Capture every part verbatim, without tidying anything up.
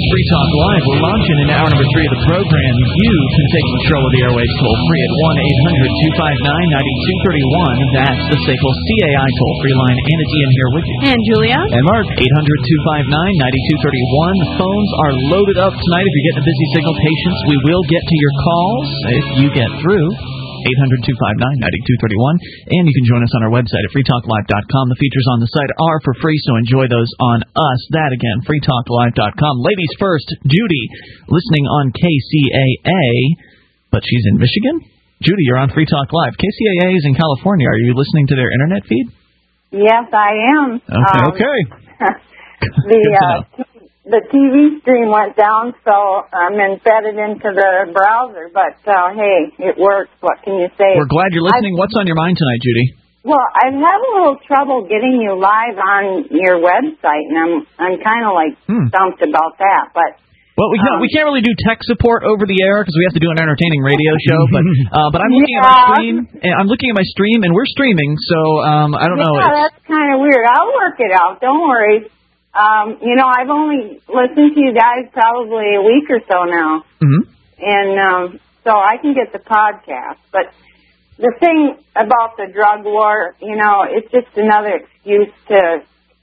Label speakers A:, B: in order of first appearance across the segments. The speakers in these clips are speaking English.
A: Free Talk Live. We're launching into hour number three of the program. You can take control of the airwaves toll-free at one eight hundred two five nine nine two three one. That's the S A C L C A I toll-free line. Anna Ian here with you.
B: And Julia.
A: And Mark. eight hundred two five nine nine two three one. The phones are loaded up tonight. If you're getting a busy signal, patience, we will get to your calls if you get through. eight hundred two five nine nine two three one. And you can join us on our website at free talk live dot com. The features on the site are for free, so enjoy those on us. That again, free talk live dot com. Ladies first, Judy, listening on K C A A, but she's in Michigan. Judy, you're on Free Talk Live. K C A A is in California. Are you listening to their internet feed?
C: Yes, I am.
A: Okay.
C: Um,
A: okay.
C: the uh, the T V stream went down, so I'm embedded into the browser. But uh, hey, it works. What can you say?
A: We're glad you're listening.
C: I,
A: What's on your mind tonight, Judy?
C: Well, I've had a little trouble getting you live on your website, and I'm I'm kind of like
A: hmm.
C: stumped about that. But
A: well, we can't,
C: um,
A: we can't really do tech support over the air because we have to do an entertaining radio show. But uh, but I'm looking
C: yeah.
A: at my stream. And I'm looking at my stream, and we're streaming. So um, I don't
C: yeah,
A: know.
C: Yeah, that's kind of weird. I'll work it out. Don't worry. Um, you know, I've only listened to you guys probably a week or so now.
A: Mm-hmm.
C: And um, so I can get the podcast. But the thing about the drug war, you know, it's just another excuse to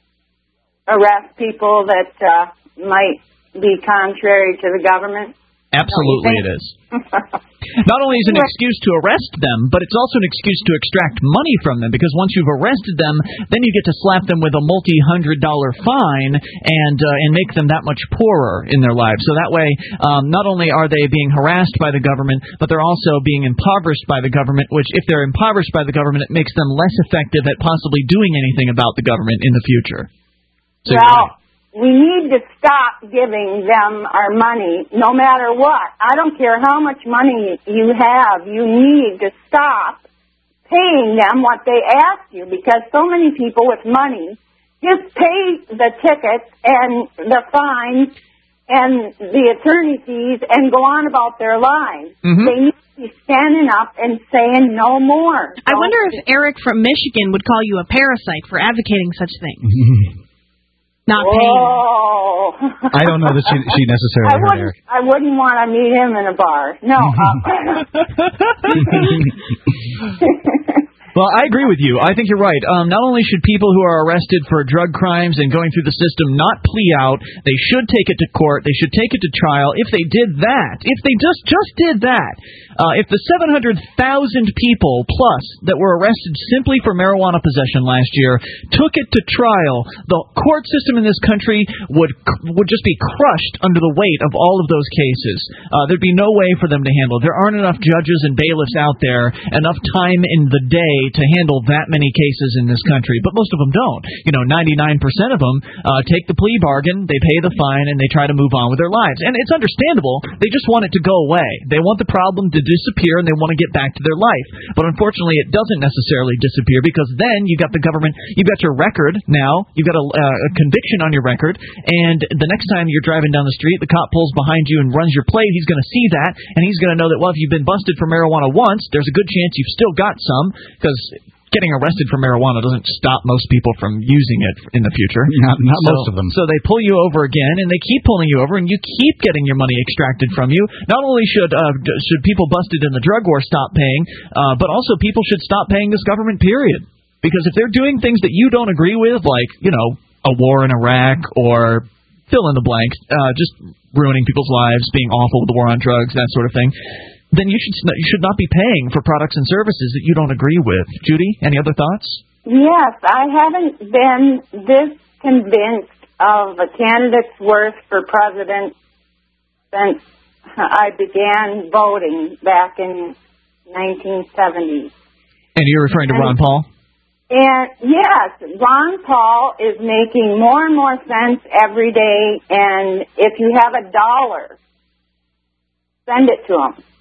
C: arrest people that uh, might be contrary to the government.
A: Absolutely it is. Not only is it an excuse to arrest them, but it's also an excuse to extract money from them, because once you've arrested them, then you get to slap them with a multi-hundred dollar fine and uh, and make them that much poorer in their lives. So that way, um, not only are they being harassed by the government, but they're also being impoverished by the government, which if they're impoverished by the government, it makes them less effective at possibly doing anything about the government in the future. So
C: well, we need to stop giving them our money, no matter what. I don't care how much money you have. You need to stop paying them what they ask you, because so many people with money just pay the tickets and the fines and the attorney fees and go on about their lives. Mm-hmm. They need to be standing up and saying no more.
B: I wonder if Eric from Michigan would call you a parasite for advocating such things. Not paying.
C: Oh.
D: I don't know that she, she necessarily
C: I
D: heard
C: wouldn't,
D: Eric.
C: I wouldn't want to meet him in a bar. No. Uh,
A: Well, I agree with you. I think you're right. Um, not only should people who are arrested for drug crimes and going through the system not plea out, they should take it to court. They should take it to trial. If they did that, if they just just did that, uh, if the seven hundred thousand people plus that were arrested simply for marijuana possession last year took it to trial, the court system in this country would would just be crushed under the weight of all of those cases. Uh, there'd be no way for them to handle. There aren't enough judges and bailiffs out there, enough time in the day to handle that many cases in this country, but most of them don't. You know, ninety-nine percent of them uh, take the plea bargain, they pay the fine, and they try to move on with their lives. And it's understandable. They just want it to go away. They want the problem to disappear, and they want to get back to their life. But unfortunately, it doesn't necessarily disappear, because then you've got the government, you've got your record now, you've got a, uh, a conviction on your record, and the next time you're driving down the street, the cop pulls behind you and runs your plate, he's going to see that, and he's going to know that, well, if you've been busted for marijuana once, there's a good chance you've still got some, because getting arrested for marijuana doesn't stop most people from using it in the future.
D: Not, not
A: so,
D: most of them.
A: So they pull you over again, and they keep pulling you over, and you keep getting your money extracted from you. Not only should uh, should people busted in the drug war stop paying, uh, but also people should stop paying this government, period. Because if they're doing things that you don't agree with, like, you know, a war in Iraq or fill in the blank, uh, just ruining people's lives, being awful with the war on drugs, that sort of thing, then you should you should not be paying for products and services that you don't agree with. Judy, any other thoughts?
C: Yes, I haven't been this convinced of a candidate's worth for president since I began voting back in nineteen seventy.
A: And you're referring to Ron Paul?
C: And yes, Ron Paul is making more and more sense every day, and if you have a dollar, send it to him.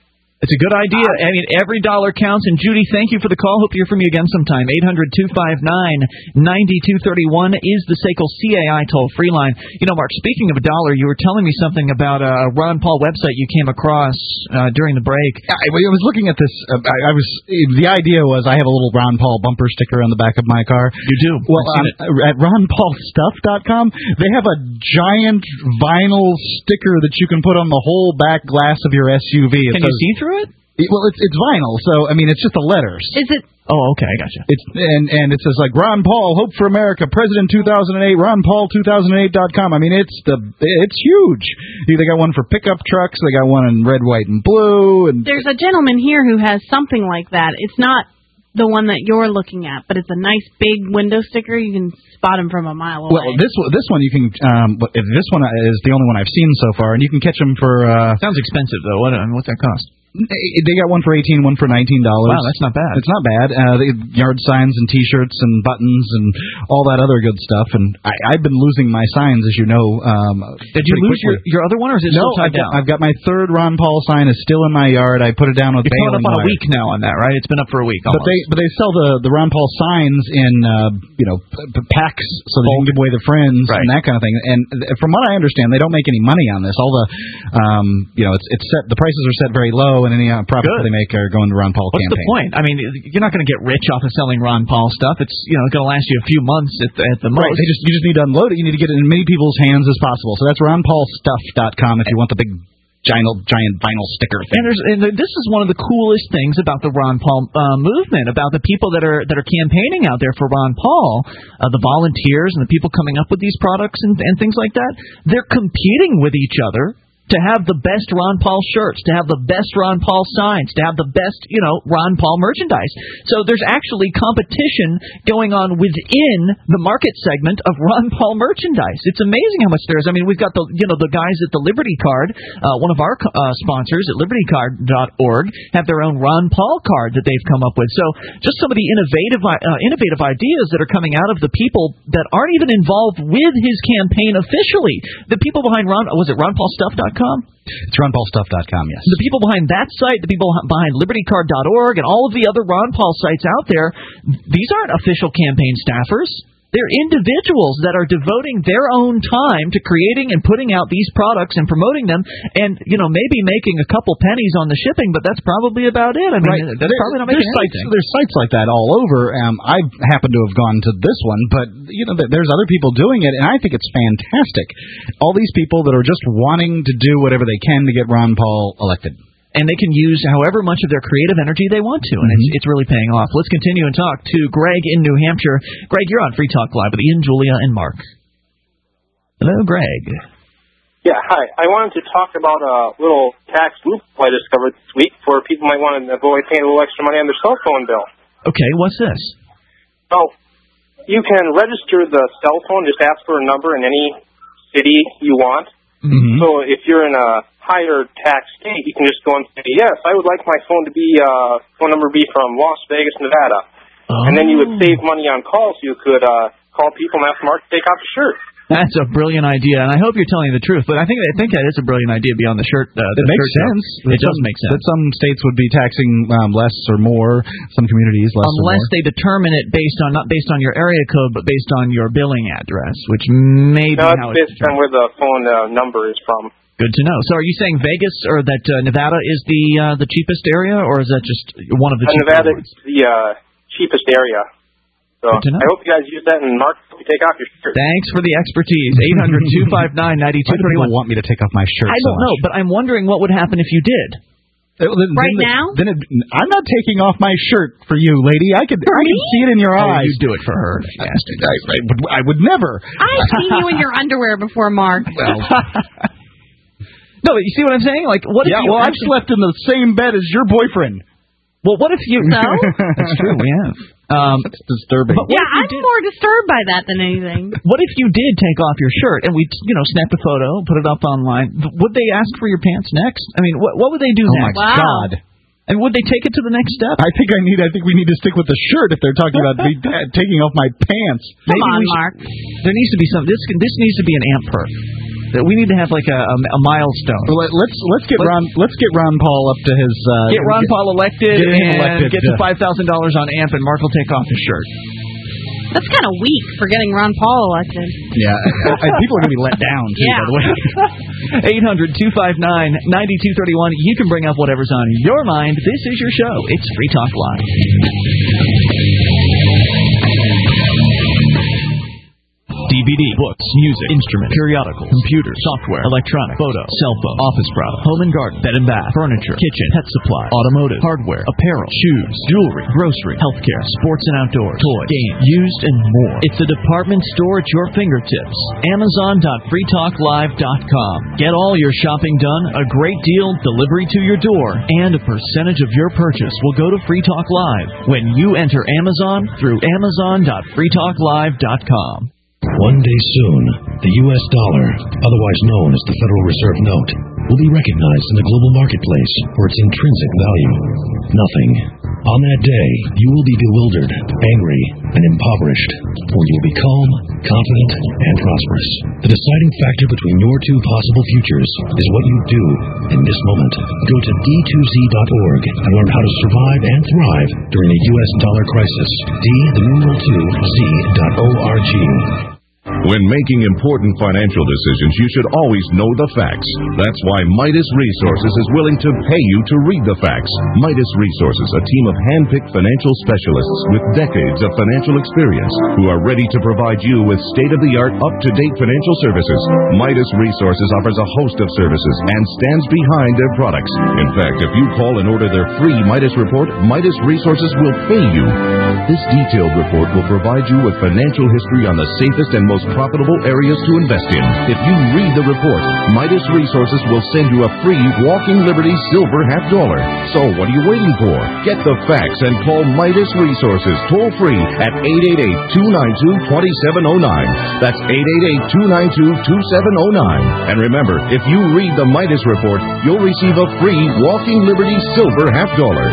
A: It's a good idea. I mean, every dollar counts. And, Judy, thank you for the call. Hope to hear from you again sometime. eight hundred two five nine nine two three one is the S A C L C A I toll-free line. You know, Mark, speaking of a dollar, you were telling me something about a Ron Paul website you came across uh, during the break.
D: I, I was looking at this. Uh, I, I was. The idea was I have a little Ron Paul bumper sticker on the back of my car.
A: You do?
D: Well, um, at ron paul stuff dot com, they have a giant vinyl sticker that you can put on the whole back glass of your S U V. It
A: can
D: says,
A: you see through it?
D: It, well, it's it's vinyl, so I mean, it's just the letters.
B: Is it?
A: Oh, okay, I gotcha.
D: It's and and it says like Ron Paul, Hope for America, President two thousand eight, ron paul two thousand eight dot com. I mean, it's the it's huge. They got one for pickup trucks. They got one in red, white, and blue. And
B: there's a gentleman here who has something like that. It's not the one that you're looking at, but it's a nice big window sticker. You can spot him from a mile away.
D: Well, this this one you can. Um, this one is the only one I've seen so far, and you can catch them for. Uh,
A: Sounds expensive though. What what's that cost?
D: They got one for eighteen, one for nineteen dollars.
A: Wow, that's not bad.
D: It's not bad. Uh, they yard signs and T-shirts and buttons and all that other good stuff. And I, I've been losing my signs, as you know. Um,
A: Did you lose your, your other one, or is it
D: no,
A: still tied
D: I've
A: down?
D: Got, I've got my third Ron Paul sign is still in my yard. I put it down with
A: You're
D: baling
A: coming up on
D: wire.
A: a week now on that, right? It's been up for a week. Almost.
D: But they but they sell the, the Ron Paul signs in uh, you know p- p- packs so that you can give away to friends
A: right.
D: and that kind of thing. And th- from what I understand, they don't make any money on this. All the um, you know it's it's set. The prices are set very low, and any uh, profits
A: Good.
D: they make are going to Ron Paul
A: What's
D: campaign.
A: the point? I mean, you're not going to get rich off of selling Ron Paul stuff. It's you know going to last you a few months at the, at the most.
D: Right. They just you just need to unload it. You need to get it in many people's hands as possible. So that's ron paul stuff dot com if you want the big giant giant vinyl sticker thing.
A: And, there's, and this is one of the coolest things about the Ron Paul uh, movement, about the people that are that are campaigning out there for Ron Paul, uh, the volunteers and the people coming up with these products and, and things like that. They're competing with each other to have the best Ron Paul shirts, to have the best Ron Paul signs, to have the best, you know, Ron Paul merchandise. So there's actually competition going on within the market segment of Ron Paul merchandise. It's amazing how much there is. I mean, we've got the, you know, the guys at the Liberty Card, uh, one of our uh, sponsors at liberty card dot org, have their own Ron Paul card that they've come up with. So just some of the innovative, uh, innovative ideas that are coming out of the people that aren't even involved with his campaign officially. The people behind Ron, was it ron paul stuff dot com?
D: It's ron paul stuff dot com, yes.
A: The people behind that site, the people behind liberty card dot org, and all of the other Ron Paul sites out there, these aren't official campaign staffers. They're individuals that are devoting their own time to creating and putting out these products and promoting them, and you know maybe making a couple pennies on the shipping, but that's probably about it. I mean,
D: right.
A: that's
D: there,
A: probably not making
D: there's sites,
A: anything.
D: there's sites like that all over. Um, I happen to have gone to this one, but you know there's other people doing it, and I think it's fantastic. All these people that are just wanting to do whatever they can to get Ron Paul elected.
A: And they can use however much of their creative energy they want to, and mm-hmm. it's, it's really paying off. Let's continue and talk to Greg in New Hampshire. Greg, you're on Free Talk Live with Ian, Julia, and Mark. Hello, Greg.
E: Yeah, hi. I wanted to talk about a little tax loophole I discovered this week for people who might want to avoid paying a little extra money on their cell phone bill.
A: Okay, what's this?
E: So, you can register the cell phone, just ask for a number in any city you want.
A: Mm-hmm.
E: So if you're in a higher tax state, you can just go and say, yes, I would like my phone to be, uh, phone number be from Las Vegas, Nevada.
A: Oh.
E: And then you would save money on calls. You could uh, call people and ask Mark to take off the shirt.
A: That's a brilliant idea, and I hope you're telling the truth. But I think I think that is a brilliant idea beyond the shirt. Uh, the
D: it makes
A: shirt
D: sense.
A: It does make sense.
D: That some states would be taxing um, less or more. Some communities less
A: Unless
D: or more.
A: they determine it based on not based on your area code, but based on your billing address, which may be
E: no,
A: how
E: it's
A: it's
E: based on where the phone uh, number is from.
A: Good to know. So, are you saying Vegas or that uh, Nevada is the uh, the cheapest area, or is that just one of the
E: uh,
A: cheapest?
E: Nevada
A: ones?
E: is the uh, cheapest area. So I hope you guys use that, and Mark, hope you take off your shirt.
A: Thanks for the expertise. eight hundred two five nine nine two three one.
D: People want me to take off my shirt.
A: I
D: so
A: don't know,
D: much.
A: but I'm wondering what would happen if you did.
D: Then,
B: right
D: then
B: now?
D: Then it, I'm not taking off my shirt for you, lady. I could, I could see it in your
A: Oh,
D: eyes.
A: you do it for her.
D: I, I, I, would, I would never.
B: I've seen you in your underwear before, Mark.
D: Well,
A: no, but you see what I'm saying? Like, what
D: yeah,
A: if you
D: well, I've
A: actually...
D: slept in the same bed as your boyfriend.
A: Well, what if you...
B: So?
A: That's true, we have. Um,
D: That's disturbing.
A: But what
B: Yeah,
A: if you
B: I'm
A: did-
B: more disturbed by that than anything.
A: What if you did take off your shirt and we, you know, snapped a photo, put it up online? Would they ask for your pants next? I mean, what, what would they do
D: Oh
A: next?
D: my
B: Wow.
D: God!
A: And would they take it to the next step?
D: I think I need. I think we need to stick with the shirt if they're talking about me ta- taking off my pants.
B: Come
A: Maybe
B: on,
A: we should-
B: Mark.
A: There needs to be some. This this needs to be an amp perk. That we need to have like a, a, a milestone.
D: Well, let's let's get let's, Ron let's get Ron Paul up to his uh,
A: get Ron get, Paul elected
D: get
A: and
D: elected,
A: get to five thousand dollars on A M P, and Mark will take off his shirt.
B: That's kind of weak for getting Ron Paul elected.
D: Yeah, people are going to be let down, too,
B: yeah.
D: by the way.
A: eight hundred two five nine nine two three one. You can bring up whatever's on your mind. This is your show. It's Free Talk Live. D V D, books, music, instruments, periodicals, computers, software, electronic, photo, cell phone, office products, home and garden, bed and bath, furniture, kitchen, pet supply, automotive, hardware, apparel, shoes, jewelry, grocery, healthcare, sports and outdoors, toys, games, used, and more. It's a department store at your fingertips. Amazon dot free talk live dot com. Get all your shopping done, a great deal, delivery to your door, and a percentage of your purchase will go to Free Talk Live when you enter Amazon through Amazon dot free talk live dot com.
F: One day soon, the U S dollar, otherwise known as the Federal Reserve Note, will be recognized in the global marketplace for its intrinsic value. Nothing. On that day, you will be bewildered, angry, and impoverished, or you will be calm, confident, and prosperous. The deciding factor between your two possible futures is what you do in this moment. Go to D two Z dot org and learn how to survive and thrive during a U S dollar crisis. D, the numeral two, Z dot O R G.
G: When making important financial decisions, you should always know the facts. That's why Midas Resources is willing to pay you to read the facts. Midas Resources, a team of hand-picked financial specialists with decades of financial experience who are ready to provide you with state-of-the-art, up-to-date financial services. Midas Resources offers a host of services and stands behind their products. In fact, if you call and order their free Midas report, Midas Resources will pay you. This detailed report will provide you with financial history on the safest and most profitable areas to invest in. If you read the report, Midas Resources will send you a free Walking Liberty Silver half dollar. So what are you waiting for? Get the facts and call Midas Resources toll free at eight eight eight, two nine two, two seven zero nine. That's eight eight eight, two nine two, two seven zero nine. And remember, if you read the Midas report, you'll receive a free Walking Liberty Silver half dollar.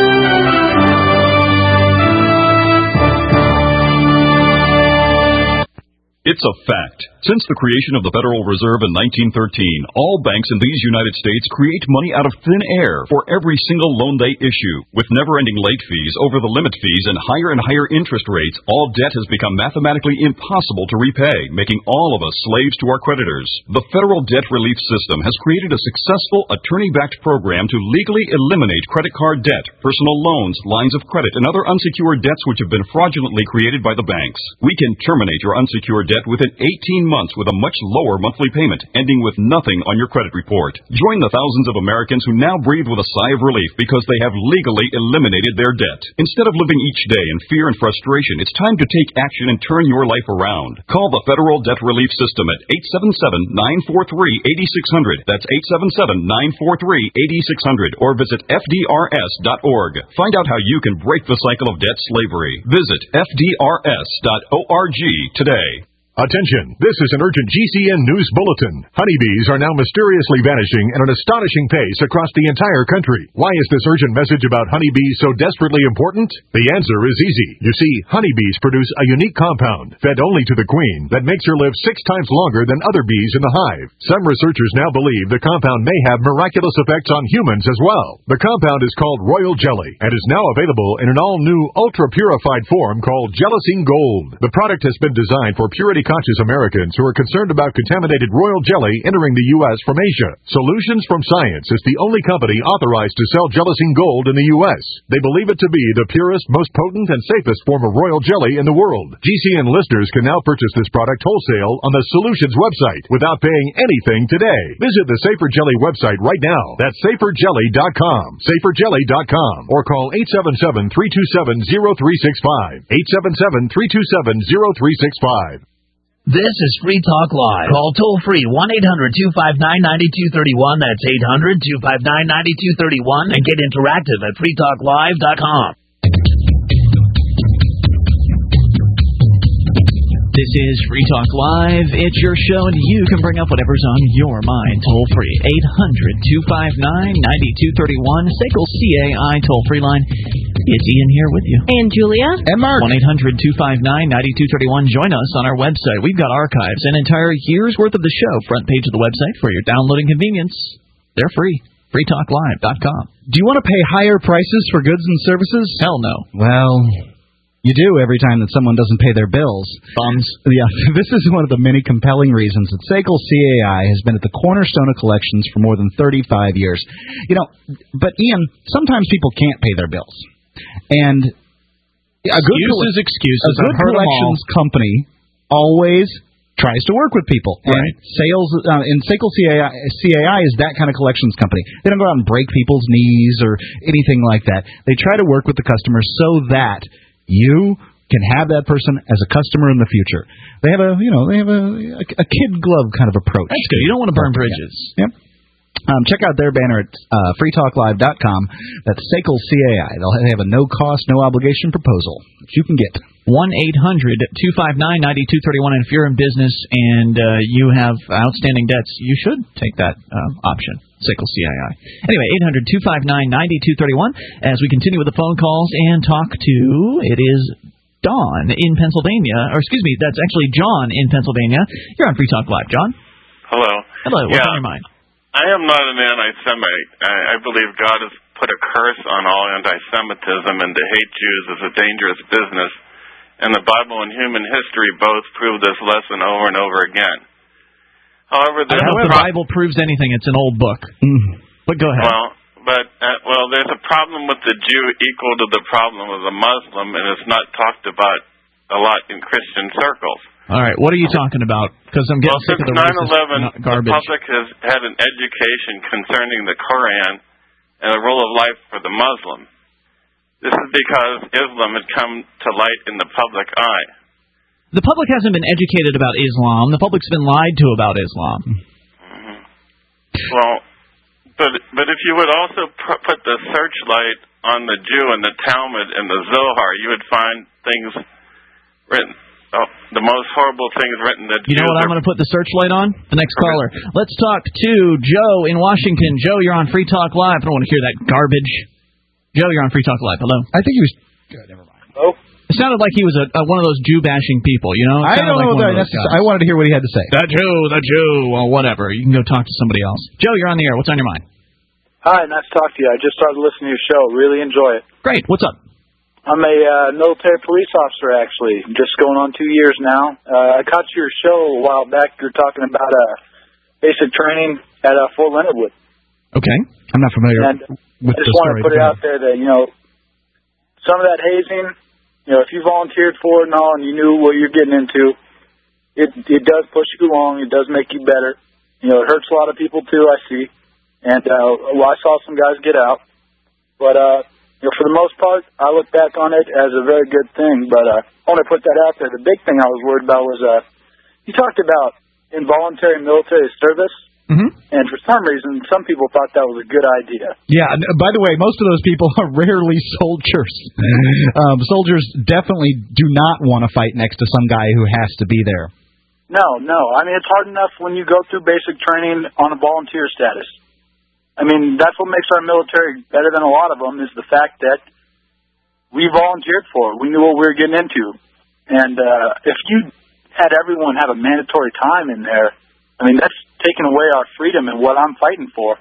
H: It's a fact. Since the creation of the Federal Reserve in nineteen thirteen, all banks in these United States create money out of thin air for every single loan they issue. With never-ending late fees, over-the-limit fees, and higher and higher interest rates, all debt has become mathematically impossible to repay, making all of us slaves to our creditors. The Federal Debt Relief System has created a successful attorney-backed program to legally eliminate credit card debt, personal loans, lines of credit, and other unsecured debts which have been fraudulently created by the banks. We can terminate your unsecured debt within eighteen months with a much lower monthly payment, ending with nothing on your credit report. Join the thousands of Americans who now breathe with a sigh of relief because they have legally eliminated their debt. Instead of living each day in fear and frustration, it's time to take action and turn your life around. Call the Federal Debt Relief System at eight seven seven, nine four three, eight six zero zero. That's eight seven seven, nine four three, eight six zero zero. Or visit F D R S dot org. Find out how you can break the cycle of debt slavery. Visit F D R S dot org today.
I: Attention, this is an urgent G C N news bulletin. Honeybees are now mysteriously vanishing at an astonishing pace across the entire country. Why is this urgent message about honeybees so desperately important? The answer is easy. You see, honeybees produce a unique compound, fed only to the queen, that makes her live six times longer than other bees in the hive. Some researchers now believe the compound may have miraculous effects on humans as well. The compound is called Royal Jelly and is now available in an all-new, ultra-purified form called Jellicine Gold. The product has been designed for purity conscious Americans who are concerned about contaminated royal jelly entering the U S from Asia. Solutions from Science is the only company authorized to sell Jellicine Gold in the U S. They believe it to be the purest, most potent, and safest form of royal jelly in the world. G C N listeners can now purchase this product wholesale on the Solutions website without paying anything today. Visit the Safer Jelly website right now. That's safer jelly dot com. safer jelly dot com. Or call eight seven seven, three two seven, zero three six five. eight seven seven, three two seven, zero three six five.
J: This is Free Talk Live. Call toll-free one eight hundred, two five nine, nine two three one. That's eight hundred, two five nine, nine two three one. And get interactive at free talk live dot com.
A: This is Free Talk Live. It's your show, and you can bring up whatever's on your mind. Toll-free, eight hundred, two five nine, nine two three one. S A C L C A I toll-free line. It's Ian here with you.
B: And Julia.
D: And Mark.
A: one eight hundred two five nine nine two three one. Join us on our website. We've got archives, an entire year's worth of the show, front page of the website for your downloading convenience. They're free. free talk live dot com.
D: Do you want to pay higher prices for goods and services?
A: Hell no.
D: Well, you do every time that someone doesn't pay their bills.
A: Bums.
D: Yeah, this is one of the many compelling reasons that S A C L C A I has been at the cornerstone of collections for more than thirty-five years. You know, but Ian, sometimes people can't pay their bills. And a good
A: excuses, excuses.
D: A good collections company always tries to work with people.
A: Right.
D: And sales uh, in S A C L C A I, C A I is that kind of collections company. They don't go out and break people's knees or anything like that. They try to work with the customer so that you can have that person as a customer in the future. They have a, you know, they have a, a, a kid glove kind of approach.
A: That's good. You don't want to burn bridges.
D: Yeah. Yep. Um, check out their banner at uh, free talk live dot com. That's S A C L C A I. They'll have, they have a no-cost, no-obligation proposal that you can get.
A: one eight hundred two five nine nine two three one. And if you're in business and uh, you have outstanding debts, you should take that uh, option. S A C L C A I. Anyway, eight hundred two five nine nine two three one. As we continue with the phone calls and talk to, it is Don in Pennsylvania. Or excuse me, that's actually John in Pennsylvania. You're on Free Talk Live, John.
K: Hello.
A: Hello. What's
K: yeah.
A: on your mind?
K: I am not an anti-Semite. I, I believe God has put a curse on all anti-Semitism, and to hate Jews is a dangerous business. And the Bible and human history both prove this lesson over and over again. However,
A: I don't know if the Bible proves anything. It's an old book. Mm. But go ahead.
K: Well, but uh, well, there's a problem with the Jew equal to the problem of the Muslim, and it's not talked about a lot in Christian circles.
A: All right, what are you talking about? Because I'm getting
K: well,
A: sick of the
K: nine eleven,
A: garbage.
K: The public has had an education concerning the Quran and the rule of life for the Muslim. This is because Islam had come to light in the public eye.
A: The public hasn't been educated about Islam. The public's been lied to about Islam.
K: Mm-hmm. Well, but but if you would also pr- put the searchlight on the Jew and the Talmud and the Zohar, you would find things written. Oh, the most horrible things written that
A: You know what I'm going to put the searchlight on? The next okay. caller. Let's talk to Joe in Washington. Joe, you're on Free Talk Live. I don't want to hear that garbage. Joe, you're on Free Talk Live. Hello.
D: I think he was... Good, never mind.
K: Oh.
A: It sounded like he was a, a, one of those Jew-bashing people, you know?
D: I don't
A: like
D: know that. That's, I wanted to hear what he had to say.
A: The Jew, the Jew, well, whatever. You can go talk to somebody else. Joe, you're on the air. What's on your mind?
L: Hi, nice to talk to you. I just started listening to your show. Really enjoy it.
A: Great. What's up?
L: I'm a uh, military police officer, actually. Just going on two years now. Uh, I caught your show a while back. You were talking about uh, basic training at uh, Fort Leonard Wood.
D: Okay. I'm not familiar
L: and
D: with
L: I just
D: the
L: want
D: story.
L: to put it out there that, you know, some of that hazing, you know, if you volunteered for it and all and you knew what you're getting into, it it does push you along. It does make you better. You know, it hurts a lot of people, too, I see. And uh, well, I saw some guys get out. But, uh, you know, for the most part, I look back on it as a very good thing. But uh, I want to put that out there. The big thing I was worried about was uh, you talked about involuntary military service.
D: Mm-hmm.
L: And for some reason, some people thought that was a good idea.
D: Yeah, by the way, most of those people are rarely soldiers. um, soldiers definitely do not want to fight next to some guy who has to be there.
L: No, no. I mean, it's hard enough when you go through basic training on a volunteer status. I mean, that's what makes our military better than a lot of them is the fact that we volunteered for it. We knew what we were getting into. And uh, if you had everyone have a mandatory time in there, I mean, that's taking away our freedom and what I'm fighting for.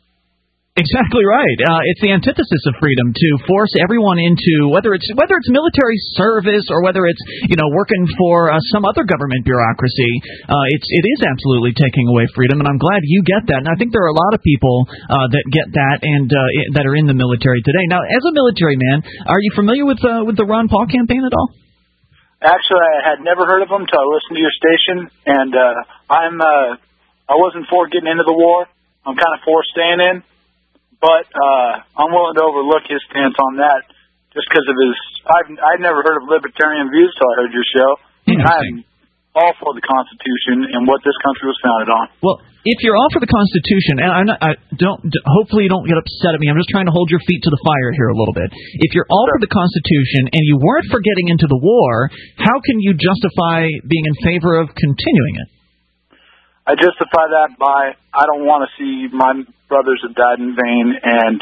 A: Exactly right. Uh, it's the antithesis of freedom to force everyone into whether it's whether it's military service or whether it's you know working for uh, some other government bureaucracy. Uh, it's it is absolutely taking away freedom, and I'm glad you get that. And I think there are a lot of people uh, that get that and uh, that are in the military today. Now, as a military man, are you familiar with uh, with the Ron Paul campaign at all?
L: Actually, I had never heard of them until I listened to your station, and uh, I'm uh, I wasn't for getting into the war. I'm kind of for staying in. But uh, I'm willing to overlook his stance on that just because of his... I've I'd never heard of libertarian views till I heard your show. I'm all for the Constitution and what this country was founded on.
A: Well, if you're all for the Constitution, and I'm not, I don't, hopefully you don't get upset at me. I'm just trying to hold your feet to the fire here a little bit. If you're all for the Constitution and you weren't for getting into the war, how can you justify being in favor of continuing it?
L: I justify that by I don't want to see my brothers have died in vain, and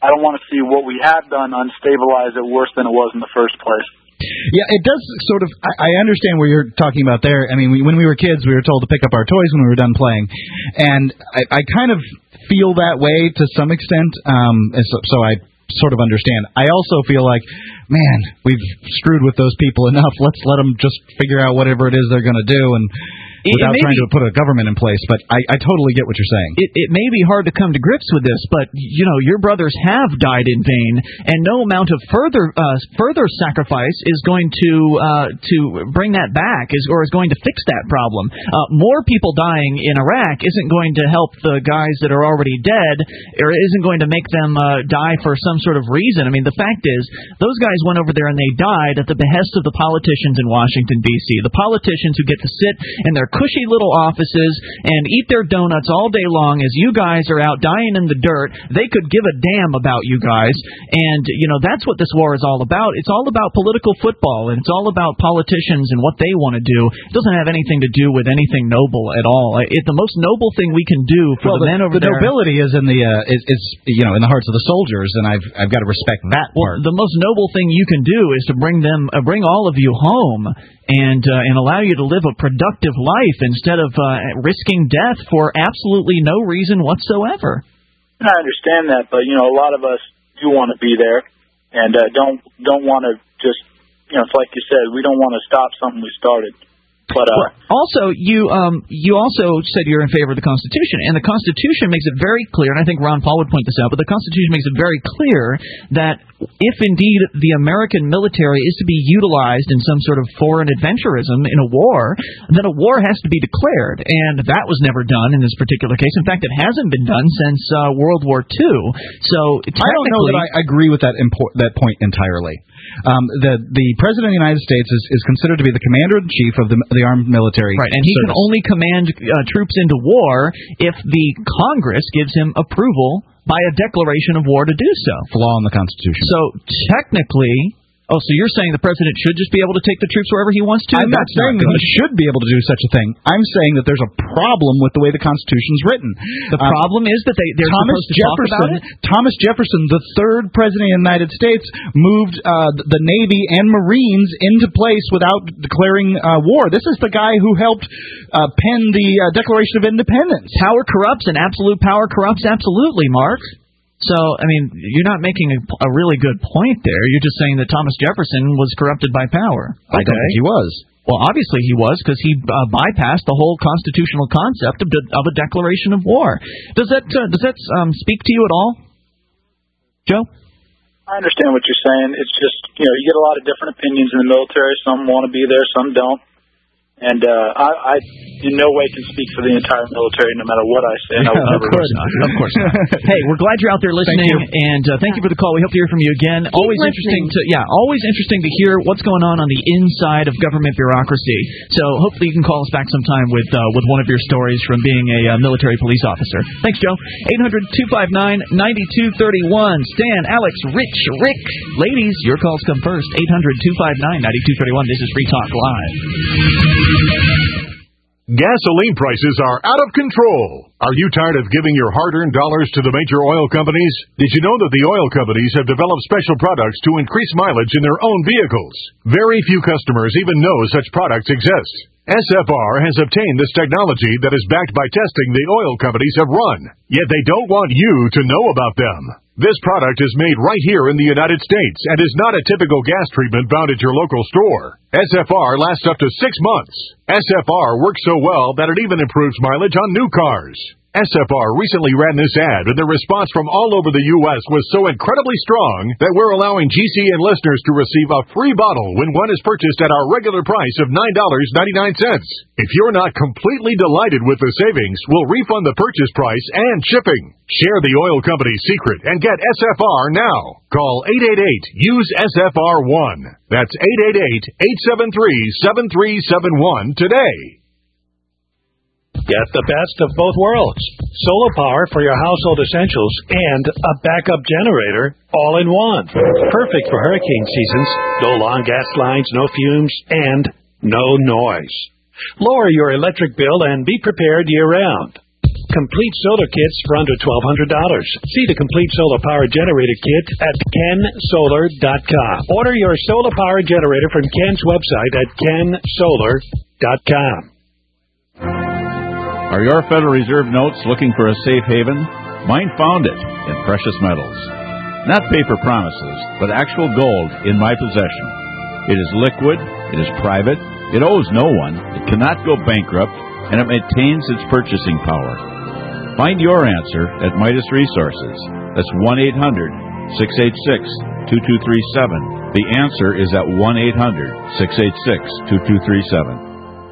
L: I don't want to see what we have done unstabilize it worse than it was in the first place.
D: Yeah, it does sort of. I, I understand what you're talking about there. I mean, we, when we were kids, we were told to pick up our toys when we were done playing, and I, I kind of feel that way to some extent. Um, and so, so I sort of understand. I also feel like, man, we've screwed with those people enough. Let's let them just figure out whatever it is they're going to do, and without trying to put a government in place. But I, I totally get what you're saying.
A: It, it may be hard to come to grips with this, but, you know, your brothers have died in vain, and no amount of further uh, further sacrifice is going to uh, to bring that back, is or is going to fix that problem. Uh, more people dying in Iraq isn't going to help the guys that are already dead, or isn't going to make them uh, die for some sort of reason. I mean, the fact is, those guys went over there and they died at the behest of the politicians in Washington, D C, the politicians who get to sit in their cushy little offices and eat their donuts all day long as you guys are out dying in the dirt. They could give a damn about you guys, and you know that's what this war is all about. It's all about political football, and it's all about politicians and what they want to do. It doesn't have anything to do with anything noble at all. It, the most noble thing we can do for
D: well,
A: the,
D: the
A: men over
D: the
A: there.
D: The nobility is in the uh, is, is you know in the hearts of the soldiers, and I've I've got to respect that
A: well,
D: part.
A: The most noble thing you can do is to bring them, uh, bring all of you home, and uh, and allow you to live a productive life instead of uh, risking death for absolutely no reason whatsoever.
L: And I understand that, but you know, a lot of us do want to be there, and uh, don't don't want to just you know, it's like you said, we don't want to stop something we started. But uh,
A: well, also, you um, you also said you're in favor of the Constitution, and the Constitution makes it very clear, and I think Ron Paul would point this out, but the Constitution makes it very clear that if indeed the American military is to be utilized in some sort of foreign adventurism in a war, then a war has to be declared, and that was never done in this particular case. In fact, it hasn't been done since uh, World War Two. So
D: I don't know that I agree with that import, that point entirely. Um, the the President of the United States is, is considered to be the commander-in-chief of the the armed military.
A: Right, and he
D: service.
A: can only command uh, troops into war if the Congress gives him approval by a declaration of war to do so.
D: Flaw in the Constitution.
A: So technically, oh, so you're saying the president should just be able to take the troops wherever he wants to?
D: I'm not
A: That's
D: saying
A: not
D: that he should be able to do such a thing. I'm saying that there's a problem with the way the Constitution's written.
A: The um, problem is that they, they're
D: Thomas
A: supposed to
D: Jefferson,
A: talk about it?
D: Thomas Jefferson, the third president of the United States, moved uh, the Navy and Marines into place without declaring uh, war. This is the guy who helped uh, pen the uh, Declaration of Independence.
A: Power corrupts, and absolute power corrupts absolutely, Mark. So, I mean, you're not making a, a really good point there. You're just saying that Thomas Jefferson was corrupted by power.
D: I don't think he was.
A: Well, obviously he was, because he uh, bypassed the whole constitutional concept of, de- of a declaration of war. Does that uh, does that um, speak to you at all, Joe?
L: I understand what you're saying. It's just, you know, you get a lot of different opinions in the military. Some want to be there, some don't. And uh, I, I, in no way can speak for the entire military, no matter what I say. And I will
A: of
L: never
A: course not. Of course not. Hey, we're glad you're out there listening, and uh, thank you for the call. We hope to hear from you again.
B: Keep
A: always
B: listening.
A: interesting to, yeah, always interesting to hear what's going on on the inside of government bureaucracy. So hopefully you can call us back sometime with uh, with one of your stories from being a uh, military police officer. Thanks, Joe. eight hundred two five nine nine two three one. Stan, Alex, Rich, Rick, ladies, your calls come first. eight hundred two five nine nine two three one. This is Free Talk Live.
I: Gasoline prices are out of control. Are you tired of giving your hard-earned dollars to the major oil companies? Did you know that the oil companies have developed special products to increase mileage in their own vehicles? Very few customers even know such products exist. S F R has obtained this technology that is backed by testing the oil companies have run, yet they don't want you to know about them. This product is made right here in the United States and is not a typical gas treatment found at your local store. S F R lasts up to six months. S F R works so well that it even improves mileage on new cars. S F R recently ran this ad, and the response from all over the U S was so incredibly strong that we're allowing G C N listeners to receive a free bottle when one is purchased at our regular price of nine dollars and ninety-nine cents. If you're not completely delighted with the savings, we'll refund the purchase price and shipping. Share the oil company's secret and get S F R now. Call eight eight eight, use S F R one. That's eight eight eight, eight seven three, seven three seven one today.
M: Get the best of both worlds. Solar power for your household essentials and a backup generator all in one. Perfect for hurricane seasons. No long gas lines, no fumes, and no noise. Lower your electric bill and be prepared year-round. complete solar kits for under twelve hundred dollars. See the complete solar power generator kit at ken solar dot com. Order your solar power generator from Ken's website at ken solar dot com.
N: Are your Federal Reserve notes looking for a safe haven? Mine found it in precious metals. Not paper promises, but actual gold in my possession. It is liquid, it is private, it owes no one, it cannot go bankrupt, and it maintains its purchasing power. Find your answer at Midas Resources. That's one eight hundred, six eight six, two two three seven. The answer is at one eight hundred, six eight six, two two three seven.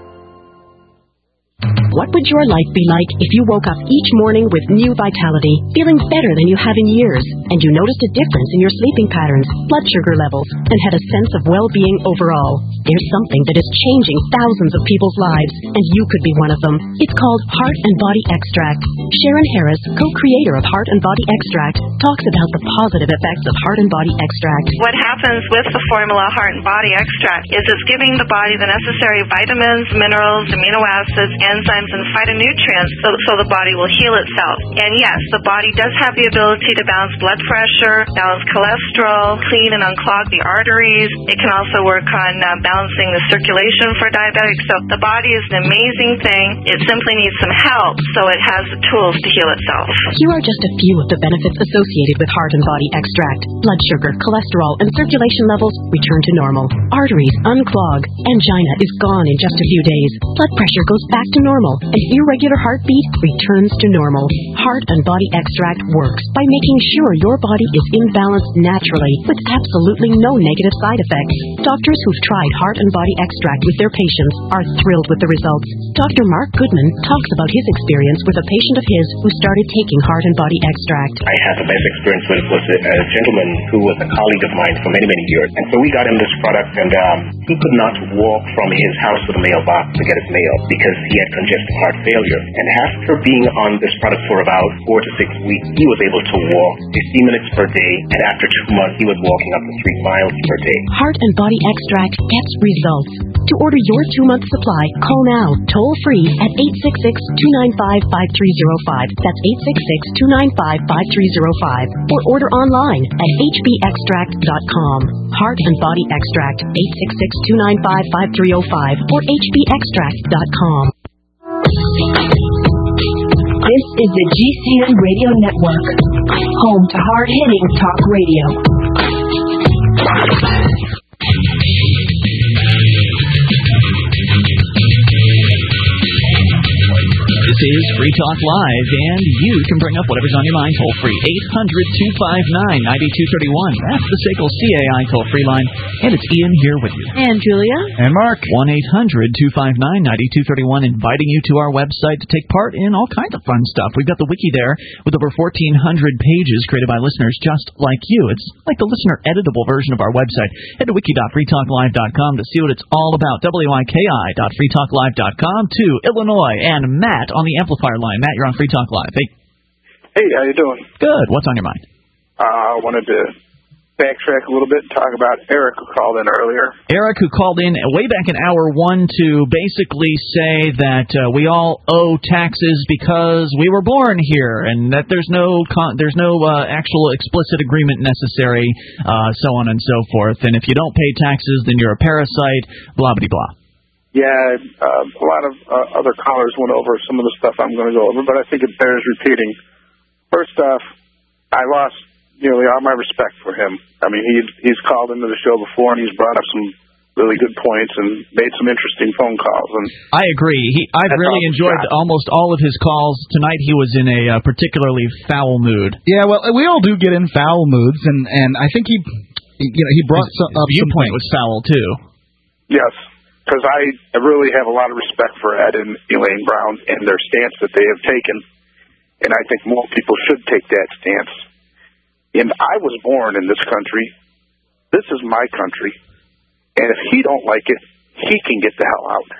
O: What would your life be like if you woke up each morning with new vitality, feeling better than you have in years, and you noticed a difference in your sleeping patterns, blood sugar levels, and had a sense of well-being overall? There's something that is changing thousands of people's lives, and you could be one of them. It's called Heart and Body Extract. Sharon Harris, co-creator of Heart and Body Extract, talks about the positive effects of Heart and Body Extract.
P: What happens with the formula Heart and Body Extract is it's giving the body the necessary vitamins, minerals, amino acids, enzymes, and phytonutrients so, so the body will heal itself. And yes, the body does have the ability to balance blood pressure, balance cholesterol, clean and unclog the arteries. It can also work on uh, balancing the circulation for diabetics. So the body is an amazing thing. It simply needs some help so it has the tools to heal itself.
O: Here are just a few of the benefits associated with Heart and Body Extract. Blood sugar, cholesterol, and circulation levels return to normal. Arteries unclog. Angina is gone in just a few days. Blood pressure goes back to normal, and irregular heartbeat returns to normal. Heart and Body Extract works by making sure your body is in balance naturally with absolutely no negative side effects. Doctors who've tried Heart and Body Extract with their patients are thrilled with the results. Doctor Mark Goodman talks about his experience with a patient of his who started taking Heart and Body Extract.
Q: I had the best experience with was a, a gentleman who was a colleague of mine for many, many years. And so we got him this product, and um, he could not walk from his house to the mailbox to get his mail because he had congestive heart failure. And after being on this product for about four to six weeks, he was able to walk fifteen minutes per day, and after two months, he was walking up to three miles per day.
O: Heart and Body Extract gets results. To order your two-month supply, call now, toll-free at eight six six, two nine five, five three zero five. That's eight six six, two nine five, five three zero five. Or order online at h b extract dot com. Heart and Body Extract, eight six six, two nine five, five three zero five or h b extract dot com.
R: This is the G C N Radio Network, home to hard-hitting talk radio.
A: This is Free Talk Live, and you can bring up whatever's on your mind toll-free. eight hundred, two five nine, nine two three one. That's the S A C L C A I toll-free line. And it's Ian here with you.
B: And Julia.
A: And Mark. one eight hundred, two five nine, nine two three one, inviting you to our website to take part in all kinds of fun stuff. We've got the wiki there with over fourteen hundred pages created by listeners just like you. It's like the listener-editable version of our website. Head to wiki dot free talk live dot com to see what it's all about. W I K I dot free talk live dot com to Illinois and Matt on the amplifier line. Matt, you're on Free Talk Live. Hey.
S: Hey, how you doing?
A: Good. What's on your mind?
S: Uh, I wanted to backtrack a little bit and talk about Eric who called in earlier.
A: Eric, who called in way back in hour one to basically say that uh, we all owe taxes because we were born here, and that there's no con- there's no uh, actual explicit agreement necessary, uh, so on and so forth. And if you don't pay taxes, then you're a parasite. Blah blah blah.
S: Yeah, uh, a lot of uh, other callers went over some of the stuff I'm going to go over, but I think it bears repeating. First off, I lost nearly all my respect for him. I mean, he he's called into the show before, and he's brought up some really good points and made some interesting phone calls. And
A: I agree. He, I've really enjoyed shot. almost all of his calls. Tonight he was in a uh, particularly foul mood.
D: Yeah, well, we all do get in foul moods, and, and I think he, you know, he brought
A: his,
D: some, up
A: his viewpoint
D: some
A: was foul too.
S: Yes. Because I really have a lot of respect for Ed and Elaine Brown and their stance that they have taken, and I think more people should take that stance. And I was born in this country. This is my country, and if he don't like it, he can get the hell out.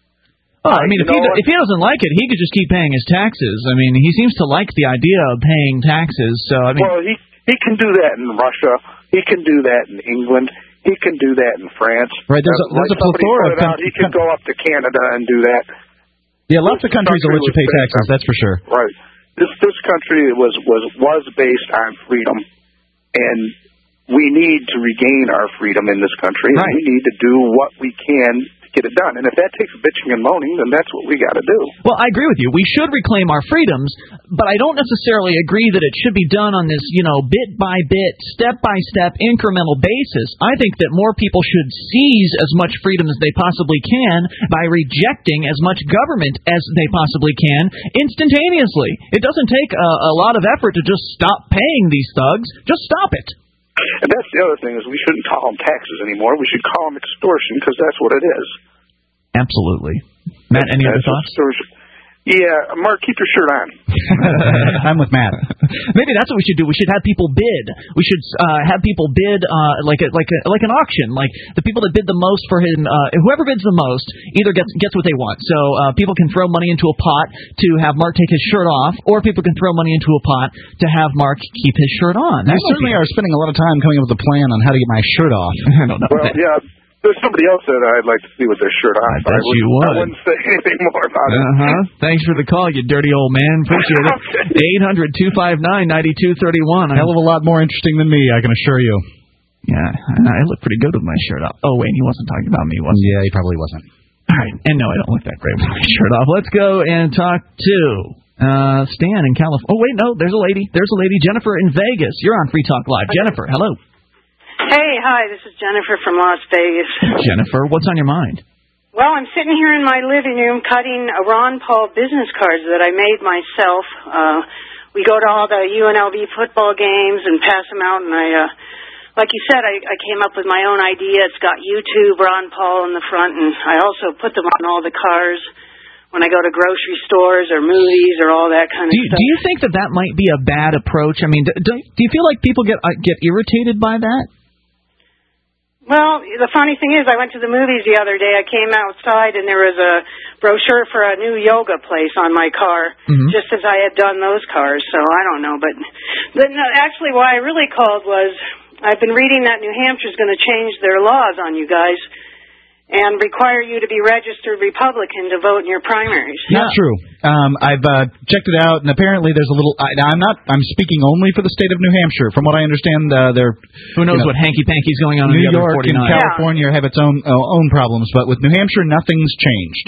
A: Oh, I mean, if he, if he doesn't like it, he could just keep paying his taxes. I mean, he seems to like the idea of paying taxes. So I mean,
S: well, he he can do that in Russia. He can do that in England. He can do that in France.
D: Right, there's a, there's
S: like
D: a plethora of
S: out, he can go up to Canada and do that.
D: Yeah, lots of countries will let you pay taxes, that's for sure.
S: Right. This this country was was was based on freedom, and we need to regain our freedom in this country.
A: Right.
S: And we need to do what we can to get it done. And if that takes bitching and moaning, then that's what we got to do.
A: Well, I agree with you. We should reclaim our freedoms, but I don't necessarily agree that it should be done on this, you know, bit by bit, step by step, incremental basis. I think that more people should seize as much freedom as they possibly can by rejecting as much government as they possibly can instantaneously. It doesn't take a, a lot of effort to just stop paying these thugs. Just stop it.
S: And that's the other thing, is we shouldn't call them taxes anymore. We should call them extortion, because that's what it is.
A: Absolutely. Matt, any
S: that's
A: other thoughts?
S: Extortion. Yeah, Mark, keep your shirt on.
D: I'm with Matt.
A: Maybe that's what we should do. We should have people bid. We should uh, have people bid uh, like a, like a, like an auction. Like the people that bid the most for him, uh, whoever bids the most either gets gets what they want. So uh, people can throw money into a pot to have Mark take his shirt off, or people can throw money into a pot to have Mark keep his shirt on.
D: You certainly are spending a lot of time coming up with a plan on how to get my shirt off.
A: I don't know.
S: Well, yeah. There's somebody else that I'd like to see with their shirt on.
A: I bet you would.
S: I wouldn't say anything more about it.
A: Uh-huh. Thanks for the call, you dirty old man. Appreciate it. eight hundred two five nine nine two three one.
D: A hell of a lot more interesting than me, I can assure you.
A: Yeah, I look pretty good with my shirt off. Oh, wait, he wasn't talking about me, was he?
D: Yeah, he probably wasn't.
A: All right, and no, I don't look that great with my shirt off. Let's go and talk to uh, Stan in California. Oh, wait, no, there's a lady. There's a lady, Jennifer in Vegas. You're on Free Talk Live. Jennifer, hello.
T: Hey, hi, this is Jennifer from Las Vegas.
A: Jennifer, what's on your mind?
T: Well, I'm sitting here in my living room cutting a Ron Paul business cards that I made myself. Uh, we go to all the U N L V football games and pass them out, and I, uh, like you said, I, I came up with my own idea. It's got YouTube, Ron Paul in the front, and I also put them on all the cars when I go to grocery stores or movies or all that kind of
A: do you,
T: stuff.
A: Do you think that that might be a bad approach? I mean, do, do you feel like people get uh, get irritated by that?
T: Well, the funny thing is, I went to the movies the other day. I came outside, and there was a brochure for a new yoga place on my car, mm-hmm. just as I had done those cars. So I don't know. But, but no, actually, why I really called was I've been reading that New Hampshire's going to change their laws on you guys and require you to be registered Republican to vote in your primaries.
D: Not true. Um, I've uh, checked it out, and apparently there's a little. I, I'm not. I'm speaking only for the state of New Hampshire. From what I understand, uh, there.
A: Who knows
D: you know,
A: what hanky panky's going on
D: New
A: in the
D: York
A: other forty-nine.
D: and California yeah. have its own uh, own problems, but with New Hampshire, nothing's changed.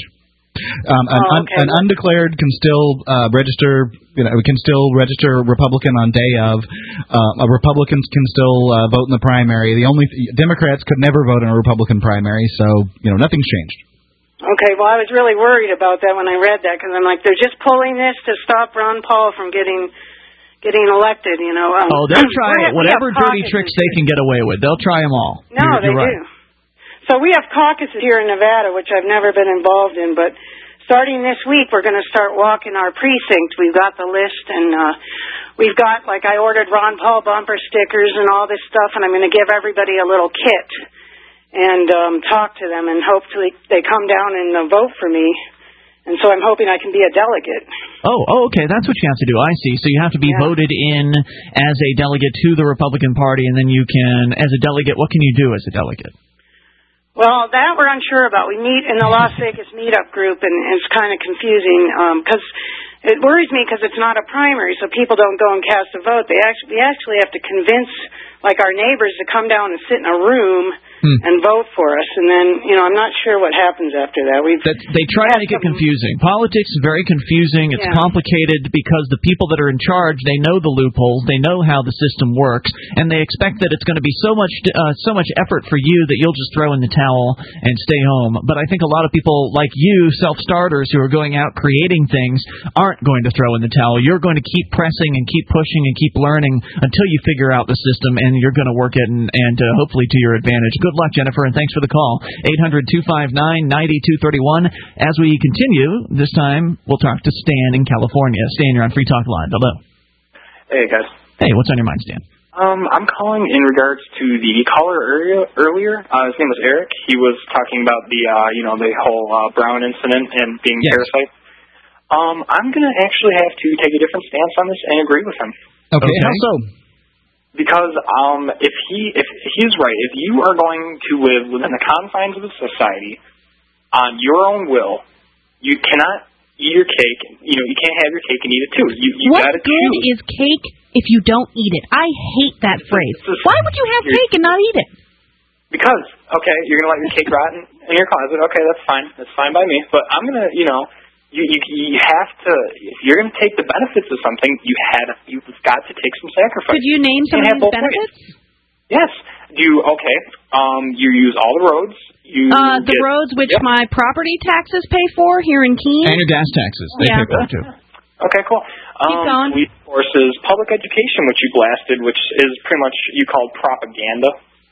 D: Um, an,
T: oh, okay.
D: un, an undeclared can still uh, register. You know, can still register Republican on day of. Uh, Republicans can still uh, vote in the primary. The only th- Democrats could never vote in a Republican primary. So you know, nothing's changed.
T: Okay, well, I was really worried about that when I read that, because I'm like, they're just pulling this to stop Ron Paul from getting getting elected. You know. Um,
A: oh, they'll try it. Whatever dirty tricks they can get away with, they'll try them all.
T: No,
A: you're,
T: they
A: you're right.
T: do. So we have caucuses here in Nevada, which I've never been involved in, but starting this week, we're going to start walking our precinct. We've got the list, and uh, we've got, like, I ordered Ron Paul bumper stickers and all this stuff, and I'm going to give everybody a little kit and um, talk to them, and hopefully they come down and uh, vote for me. And so I'm hoping I can be a delegate.
A: Oh, oh, okay, that's what you have to do. I see. So you have to be
T: yeah.
A: voted in as a delegate to the Republican Party, and then you can, as a delegate, what can you do as a delegate?
T: Well, that we're unsure about. We meet in the Las Vegas meetup group, and it's kind of confusing because um, it worries me because it's not a primary, so people don't go and cast a vote. They actually, we actually have to convince, like, our neighbors to come down and sit in a room hmm. and vote for us. And then, you know, I'm not sure what happens after that. We've
A: that, they try to make it confusing. Politics is very confusing. It's yeah. complicated because the people that are in charge, they know the loopholes, they know how the system works, and they expect that it's going to be so much uh, so much effort for you that you'll just throw in the towel and stay home. But I think a lot of people like you, self-starters who are going out creating things, aren't going to throw in the towel. You're going to keep pressing and keep pushing and keep learning until you figure out the system, and you're going to work it and, and uh, hopefully to your advantage. Good luck, Jennifer, and thanks for the call. eight hundred two five nine nine two three one. As we continue, this time we'll talk to Stan in California. Stan, you're on Free Talk Live. Hello.
U: Hey, guys.
A: Hey, what's on your mind, Stan?
U: Um, I'm calling in regards to the caller earlier. earlier. Uh, his name was Eric. He was talking about the, uh, you know, the whole uh, Brown incident and being yes. parasite. Um, I'm going to actually have to take a different stance on this and agree with him.
D: Okay, okay. How so?
U: Because um, if he if he's right, if you are going to live within the confines of a society on your own will, you cannot eat your cake. You know, you can't have your cake and eat it too. You, you
B: what
U: gotta
B: good
U: choose.
B: is cake if you don't eat it? I hate that phrase. Why would you have cake and not eat it?
U: Because, okay, you're going to let your cake rot in, in your closet. Okay, that's fine. That's fine by me. But I'm going to, you know, you, you you have to, if you're going to take the benefits of something, you had, you've got to take some sacrifice.
B: Could you name some of these benefits?
U: Ways. Yes. Do you, okay, um, you use all the roads. You
B: uh, the
U: get,
B: roads which
U: yep.
B: my property taxes pay for here in Keene.
A: And your gas taxes. They
B: yeah.
A: pay for that too.
U: Okay, cool.
B: Keep
U: Um,
B: going.
U: police forces, public education, which you blasted, which is pretty much you called propaganda.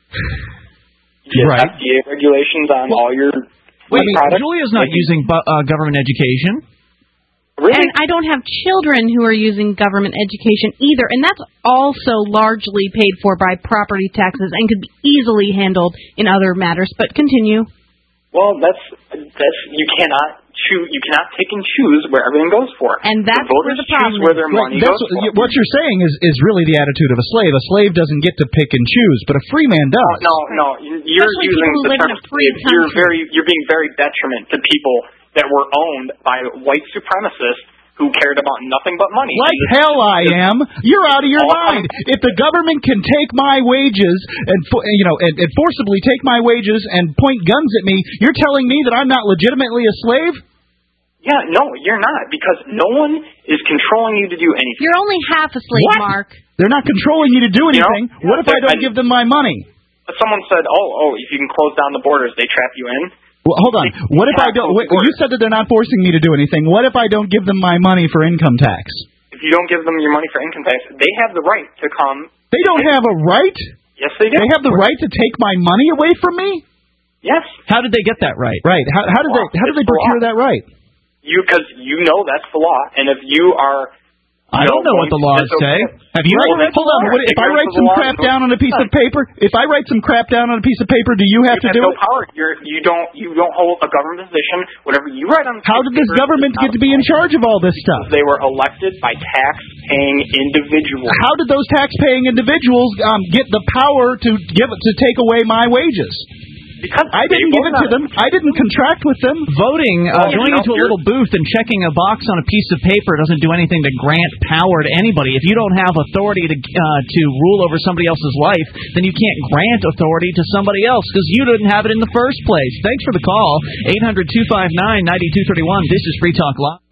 U: You
A: right.
U: F D A regulations on
A: well,
U: all your
A: wait,
U: products.
A: Julia's not using bu- uh, government education.
U: Really?
B: And I don't have children who are using government education either, and that's also largely paid for by property taxes and could be easily handled in other matters. But continue.
U: Well, that's that's you cannot choose. You cannot pick and choose where everything goes for.
B: And that's
U: the voters
B: where the problem
U: choose where their
D: Right,
U: money
D: that's
U: goes
D: what,
U: for.
D: what you're saying is, is really the attitude of a slave. A slave doesn't get to pick and choose, but a free man does.
U: No, no, you're
B: Especially
U: using
B: people who
U: the
B: live in
U: term
B: a free
U: slave. You're
B: country.
U: very, you're being very detriment to people that were owned by white supremacists who cared about nothing but money.
D: Like hell I am. You're out of your
U: All
D: mind. If the government can take my wages and fo- you know and, and forcibly take my wages and point guns at me, you're telling me that I'm not legitimately a slave?
U: Yeah, no, you're not, because no one is controlling you to do anything.
B: You're only half a slave,
D: What?
B: Mark.
D: They're not controlling you to do
U: You know,
D: anything. What if I don't
U: I-
D: give them my money?
U: But someone said, oh, oh, if you can close down the borders, they trap you in.
D: Well, hold on. What if I don't? Wait, you said that they're not forcing me to do anything. What if I don't give them my money for income tax?
U: If you don't give them your money for income tax, they have the right to come.
D: They don't have a right?
U: Yes, they do.
D: They have the right to take my money away from me?
U: Yes.
A: How did they get that right?
D: Right. How, how did they? How did they procure that right?
U: You, because you know that's the law, and if you are.
A: I don't know what the laws say. Have you
D: Right,
A: read the
D: hold on.
A: law?
D: What, if I write some crap down on a piece of paper, if I write some crap down on a piece of paper, do you have to
U: You have
D: do
U: no
D: it?
U: power. You're, you don't. You don't hold a government position. Whatever you write on.
D: How did this government get to be in charge of all this stuff?
U: They were elected by tax-paying individuals.
D: How did those tax-paying individuals um, get the power to give to take away my wages?
U: Because
D: I didn't give it to them. I didn't contract with them.
A: Voting, uh, going into a little booth and checking a box on a piece of paper doesn't do anything to grant power to anybody. If you don't have authority to uh, to rule over somebody else's life, then you can't grant authority to somebody else because you didn't have it in the first place. Thanks for the call. eight hundred two five nine nine two three one. This is Free Talk Live.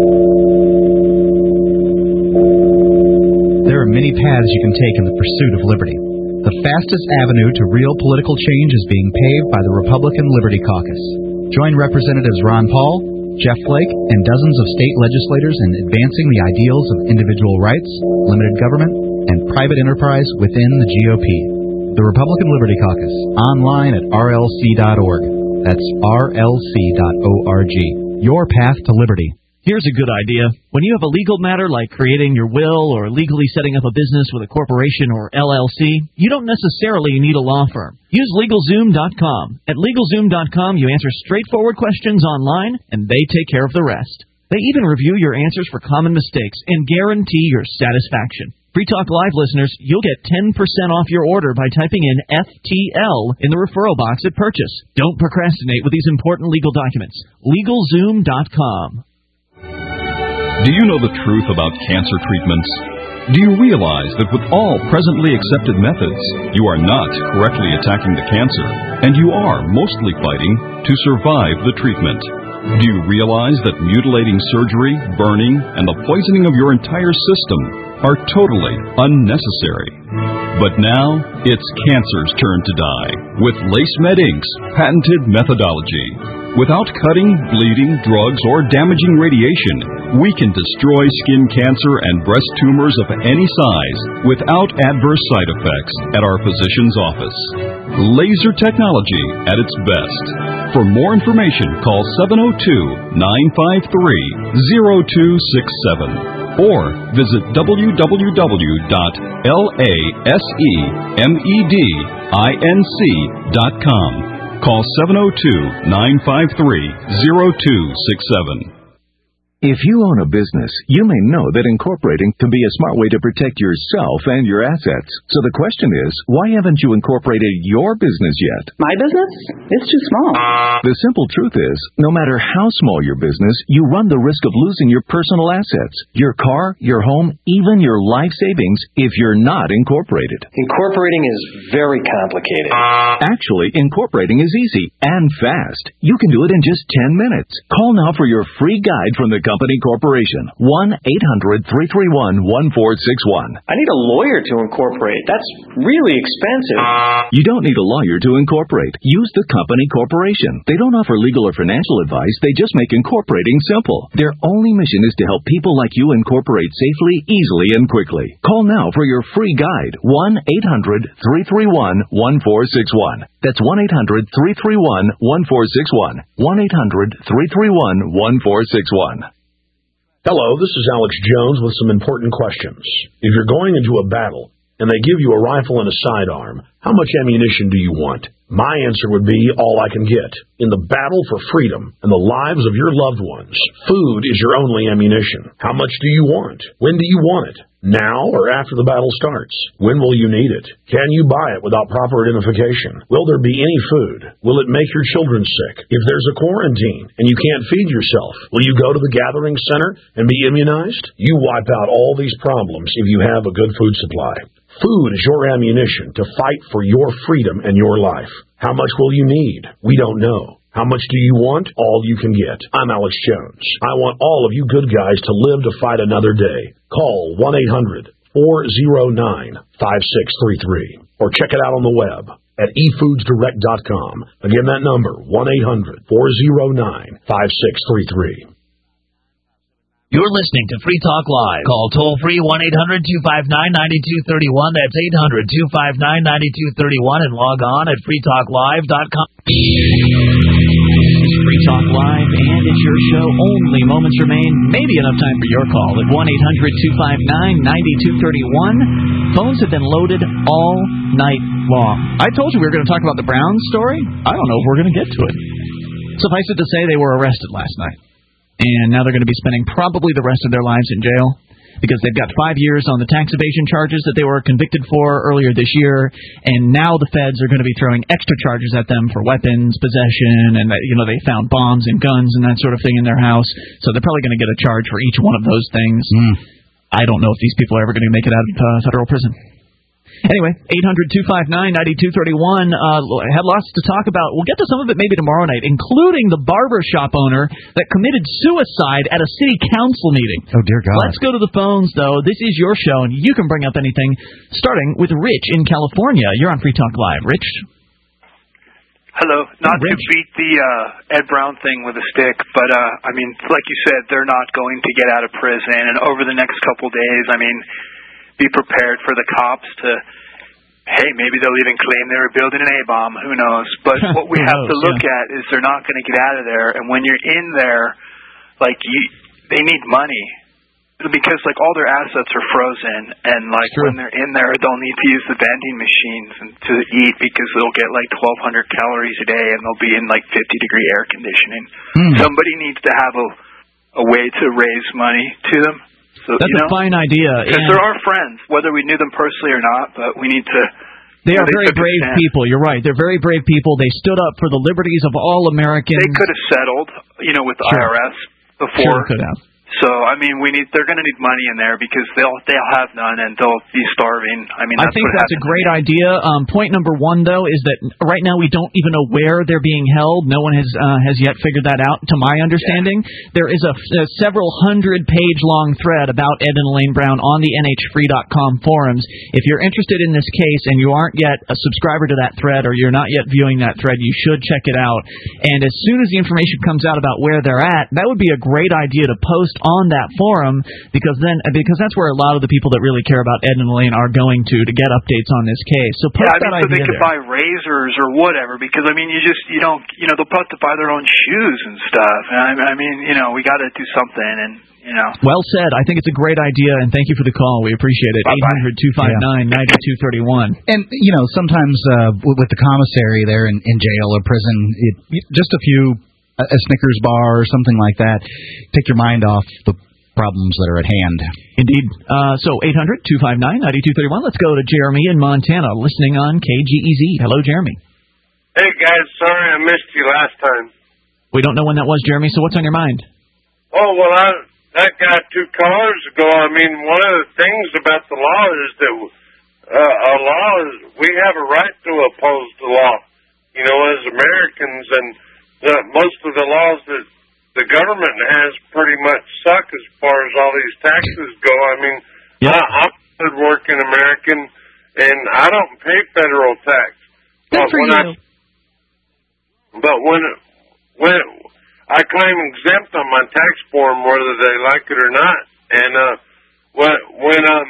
D: There are many paths you can take in the pursuit of liberty. The fastest avenue to real political change is being paved by the Republican Liberty Caucus. Join Representatives Ron Paul, Jeff Flake, and dozens of state legislators in advancing the ideals of individual rights, limited government, and private enterprise within the G O P. The Republican Liberty Caucus, online at R L C dot org. That's R L C dot org. Your path to liberty.
A: Here's a good idea. When you have a legal matter like creating your will or legally setting up a business with a corporation or L L C, you don't necessarily need a law firm. Use LegalZoom dot com. At LegalZoom dot com, you answer straightforward questions online, and they take care of the rest. They even review your answers for common mistakes and guarantee your satisfaction. Free Talk Live listeners, you'll get ten percent off your order by typing in F T L in the referral box at purchase. Don't procrastinate with these important legal documents. LegalZoom dot com.
H: Do you know the truth about cancer treatments? Do you realize that with all presently accepted methods, you are not correctly attacking the cancer, and you are mostly fighting to survive the treatment? Do you realize that mutilating surgery, burning, and the poisoning of your entire system are totally unnecessary? But now, it's cancer's turn to die with LaceMed Incorporated's patented methodology. Without cutting, bleeding, drugs, or damaging radiation, we can destroy skin cancer and breast tumors of any size without adverse side effects at our physician's office. Laser technology at its best. For more information, call seven oh two, nine five three, oh two six seven or visit w w w dot lasemedinc dot com. Call seven oh two, nine five three, oh two six seven.
C: If you own a business, you may know that incorporating can be a smart way to protect yourself and your assets. So the question is, why haven't you incorporated your business yet?
V: My business? It's too small.
C: The simple truth is, no matter how small your business, you run the risk of losing your personal assets, your car, your home, even your life savings if you're not incorporated.
W: Incorporating is very complicated.
C: Actually, incorporating is easy and fast. You can do it in just ten minutes. Call now for your free guide from the Company Corporation. one eight hundred three three one one four six one.
W: I need a lawyer to incorporate. That's really expensive.
C: You don't need a lawyer to incorporate. Use the Company Corporation. They don't offer legal or financial advice. They just make incorporating simple. Their only mission is to help people like you incorporate safely, easily, and quickly. Call now for your free guide. one eight hundred three three one one four six one. That's one eight hundred three three one one four six one. one eight hundred three three one one four six one.
X: Hello, this is Alex Jones with some important questions. If you're going into a battle and they give you a rifle and a sidearm, how much ammunition do you want? My answer would be all I can get. In the battle for freedom and the lives of your loved ones, food is your only ammunition. How much do you want? When do you want it? Now or after the battle starts? When will you need it? Can you buy it without proper identification? Will there be any food? Will it make your children sick? If there's a quarantine and you can't feed yourself, will you go to the gathering center and be immunized? You wipe out all these problems if you have a good food supply. Food is your ammunition to fight for your freedom and your life. How much will you need? We don't know. How much do you want? All you can get. I'm Alex Jones. I want all of you good guys to live to fight another day. Call one eight hundred four oh nine five six three three or check it out on the web at e foods direct dot com. Again, that number, one eight hundred four oh nine five six three three.
J: You're listening to Free Talk Live. Call toll-free one eight hundred two five nine nine two three one. That's eight hundred two five nine nine two three one and log on at free talk live dot com.
A: Free Talk Live, and it's your show. Only moments remain. Maybe enough time for your call at one eight hundred two five nine nine two three one. Phones have been loaded all night long. I told you we were going to talk about the Browns story. I don't know if we're going to get to it. Suffice it to say, they were arrested last night. And now they're going to be spending probably the rest of their lives in jail because they've got five years on the tax evasion charges that they were convicted for earlier this year, and now the feds are going to be throwing extra charges at them for weapons possession, and you know they found bombs and guns and that sort of thing in their house, so they're probably going to get a charge for each one of those things. Mm. I don't know if these people are ever going to make it out of uh, federal prison. Anyway, eight hundred two five nine nine two three one. Uh, had lots to talk about. We'll get to some of it maybe tomorrow night, including the barber shop owner that committed suicide at a city council meeting.
D: Oh, dear God.
A: Let's go to the phones, though. This is your show, and you can bring up anything, starting with Rich in California. You're on Free Talk Live. Rich?
Y: Hello. Not to beat the uh, Ed Brown thing with a stick, but, uh, I mean, like you said, they're not going to get out of prison, and over the next couple days, I mean, be prepared for the cops to, hey, maybe they'll even claim they were building an A-bomb. Who knows? But what we have to look yeah. at is they're not going to get out of there. And when you're in there, like, you, they need money because, like, all their assets are frozen. And, like, when they're in there, they'll need to use the vending machines and to eat because they'll get, like, twelve hundred calories a day and they'll be in, like, fifty-degree air conditioning. Mm. Somebody needs to have a, a way to raise money to them. So,
A: That's
Y: you know,
A: a fine idea.
Y: Because they're our friends, whether we knew them personally or not, but we need to...
A: They
Y: you know,
A: are
Y: they
A: very brave people. You're right. They're very brave people. They stood up for the liberties of all Americans.
Y: They could have settled, you know, with the
A: sure.
Y: I R S before.
A: Sure could have.
Y: So, I mean, we need. They're going to need money in there because they'll they'll have none and they'll be starving. I mean,
A: I
Y: that's
A: think
Y: what
A: that's a great idea. Um, point number one, though, is that right now we don't even know where they're being held. No one has uh, has yet figured that out. To my understanding, yeah. there is a, a several hundred page long thread about Ed and Elaine Brown on the N H free dot com forums. If you're interested in this case and you aren't yet a subscriber to that thread or you're not yet viewing that thread, you should check it out. And as soon as the information comes out about where they're at, that would be a great idea to post on that forum. Because then, because that's where a lot of the people that really care about Ed and Elaine are going to to get updates on this case. So post
Y: yeah, I mean,
A: that
Y: so
A: idea
Y: they could
A: there.
Y: buy razors or whatever. Because I mean, you just you don't you know they'll have to buy their own shoes and stuff. And I, I mean, you know, we got to do something. And you know,
A: well said. I think it's a great idea. And thank you for the call. We appreciate it. Eight hundred two five nine nine two thirty one.
D: And you know, sometimes uh, with the commissary there in, in jail or prison, it, just a few a, a Snickers bar or something like that. Take your mind off the problems that are at hand.
A: Indeed. Uh, so eight hundred two five nine nine two three one. Let's go to Jeremy in Montana, listening on K G E Z. Hello, Jeremy.
E: Hey, guys. Sorry I missed you last time.
A: We don't know when that was, Jeremy, so what's on your mind?
E: Oh, well, I, that guy two callers ago, I mean, one of the things about the law is that uh, a law is, we have a right to oppose the law, you know, as Americans, and the, most of the laws that the government has pretty much suck as far as all these taxes go. I mean, yep. I, I'm a good-working American, and I don't pay federal tax.
B: Good
E: but
B: for
E: when
B: you.
E: I, but when when I claim exempt on my tax form, whether they like it or not, and uh, when when um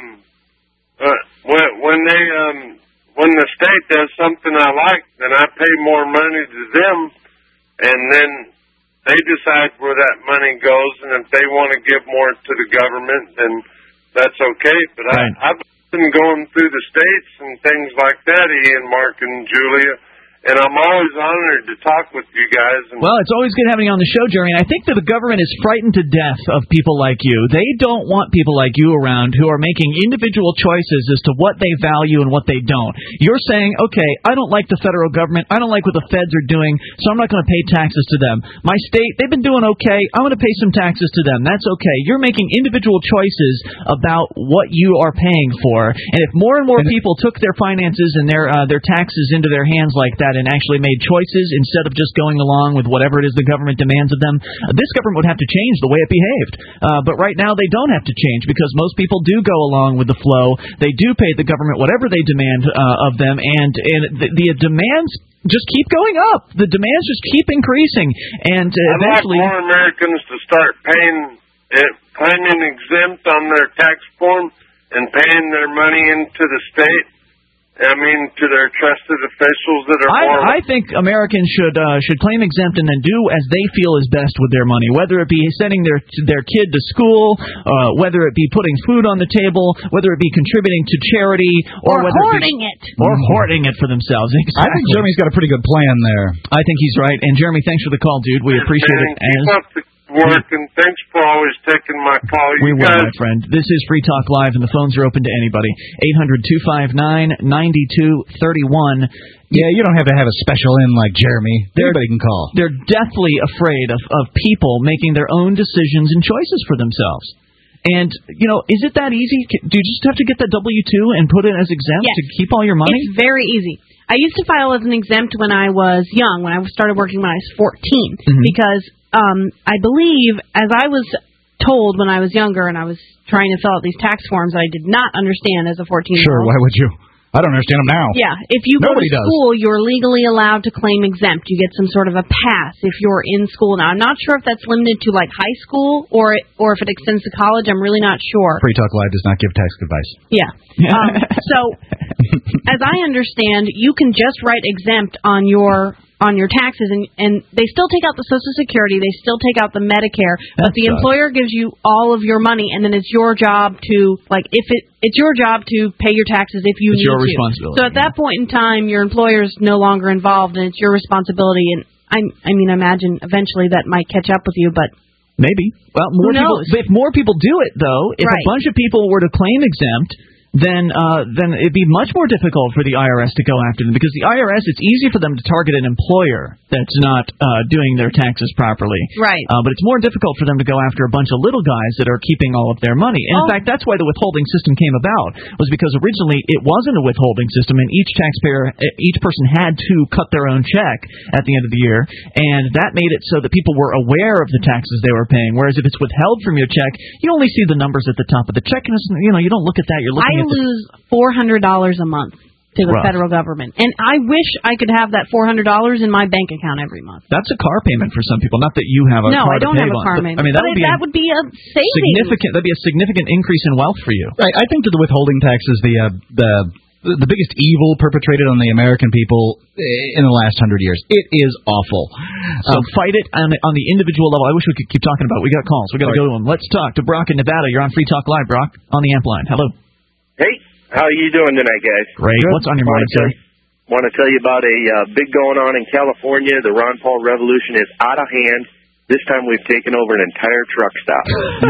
E: uh, when when they um when the state does something I like, then I pay more money to them, and then they decide where that money goes, and if they want to give more to the government, then that's okay. But right. I, I've been going through the states and things like that, Ian, Mark, and Julia, and I'm always honored to talk with you guys. And
A: well, it's always good having you on the show, Jeremy. I think that the government is frightened to death of people like you. They don't want people like you around who are making individual choices as to what they value and what they don't. You're saying, okay, I don't like the federal government. I don't like what the feds are doing, so I'm not going to pay taxes to them. My state, they've been doing okay. I'm going to pay some taxes to them. That's okay. You're making individual choices about what you are paying for. And if more and more people took their finances and their uh, their taxes into their hands like that, and actually made choices instead of just going along with whatever it is the government demands of them, this government would have to change the way it behaved. Uh, but right now they don't have to change because most people do go along with the flow. They do pay the government whatever they demand uh, of them, and, and the, the demands just keep going up. The demands just keep increasing, and uh, eventually...
E: I'd like more Americans to start paying, uh, claiming exempt on their tax form and paying their money into the state. I mean, to their trusted officials that are more...
A: I, I think Americans should uh, should claim exempt and then do as they feel is best with their money, whether it be sending their their kid to school, uh, whether it be putting food on the table, whether it be contributing to charity, or,
B: or
A: whether
B: hoarding
A: it, be,
B: it.
A: Or hoarding it for themselves. Exactly.
D: I think Jeremy's got a pretty good plan there.
A: I think he's right. And Jeremy, thanks for the call, dude. We appreciate
E: and
A: it.
E: Keep
A: As...
E: up the work, and thanks for always taking my call. You
A: we
E: guys...
A: will, my friend. This is Free Talk Live, and the phones are open to anybody. eight hundred two five nine nine two three one.
D: Yeah, you don't have to have a special in like Jeremy. Anybody can call.
A: They're deathly afraid of, of people making their own decisions and choices for themselves. And, you know, is it that easy? Do you just have to get that W two and put it as exempt
B: yes.
A: to keep all your money?
B: It's very easy. I used to file as an exempt when I was young, when I started working when I was fourteen, mm-hmm. because um, I believe, as I was told when I was younger and I was trying to fill out these tax forms, I did not understand as a fourteen-year-old.
D: Sure, why would you? I don't understand them now.
B: Yeah, if you
D: Nobody
B: go to
D: does.
B: school, you're legally allowed to claim exempt. You get some sort of a pass if you're in school. Now, I'm not sure if that's limited to, like, high school or or if it extends to college. I'm really not sure.
D: Free Talk Live does not give tax advice.
B: Yeah. um, so, as I understand, you can just write exempt on your on your taxes, and, and they still take out the Social Security, they still take out the Medicare, but
A: That
B: the
A: sucks.
B: employer gives you all of your money, and then it's your job to, like, if it it's your job to pay your taxes if you
A: It's
B: need
A: your
B: to.
A: responsibility.
B: So at that point in time, your employer's no longer involved, and it's your responsibility. And I, I mean, I imagine eventually that might catch up with you, but
A: maybe. Well, more
B: Who
A: people.
B: knows?
A: If more people do it, though, if
B: Right.
A: a bunch of people were to claim exempt, then uh, then it'd be much more difficult for the I R S to go after them, because the I R S, it's easy for them to target an employer that's not uh, doing their taxes properly.
B: Right.
A: Uh, but it's more difficult for them to go after a bunch of little guys that are keeping all of their money. And
B: Oh.
A: in fact, that's why the withholding system came about, was because originally it wasn't a withholding system, and each taxpayer, each person had to cut their own check at the end of the year, and that made it so that people were aware of the taxes they were paying. Whereas if it's withheld from your check, you only see the numbers at the top of the check, and it's, you know, you don't look at that. You're looking
B: I
A: at the
B: lose four hundred dollars a month to the
A: Rough.
B: federal government, and I wish I could have that four hundred dollars in my bank account every month.
A: That's a car payment for some people. Not that you have a
B: no,
A: car
B: I don't
A: to pay
B: have a
A: on.
B: car
A: But,
B: payment.
A: I mean, that
B: but
A: would be
B: that
A: a
B: would be a savings.
A: significant. That'd be a significant increase in wealth for you.
D: Right. I think that the withholding tax is the uh, the the biggest evil perpetrated on the American people in the last hundred years. It is awful.
A: So
D: Um,
A: fight it on the, on the individual level. I wish we could keep talking about it. We got calls. We got to go to them. Let's talk to Brock in Nevada. You're on Free Talk Live, Brock, on the amp line. Hello.
F: Hey, how are you doing tonight, guys?
A: Great. What's on your mind, sir?
F: want to tell you about a uh, big going on in California. The Ron Paul revolution is out of hand. This time we've taken over an entire truck stop.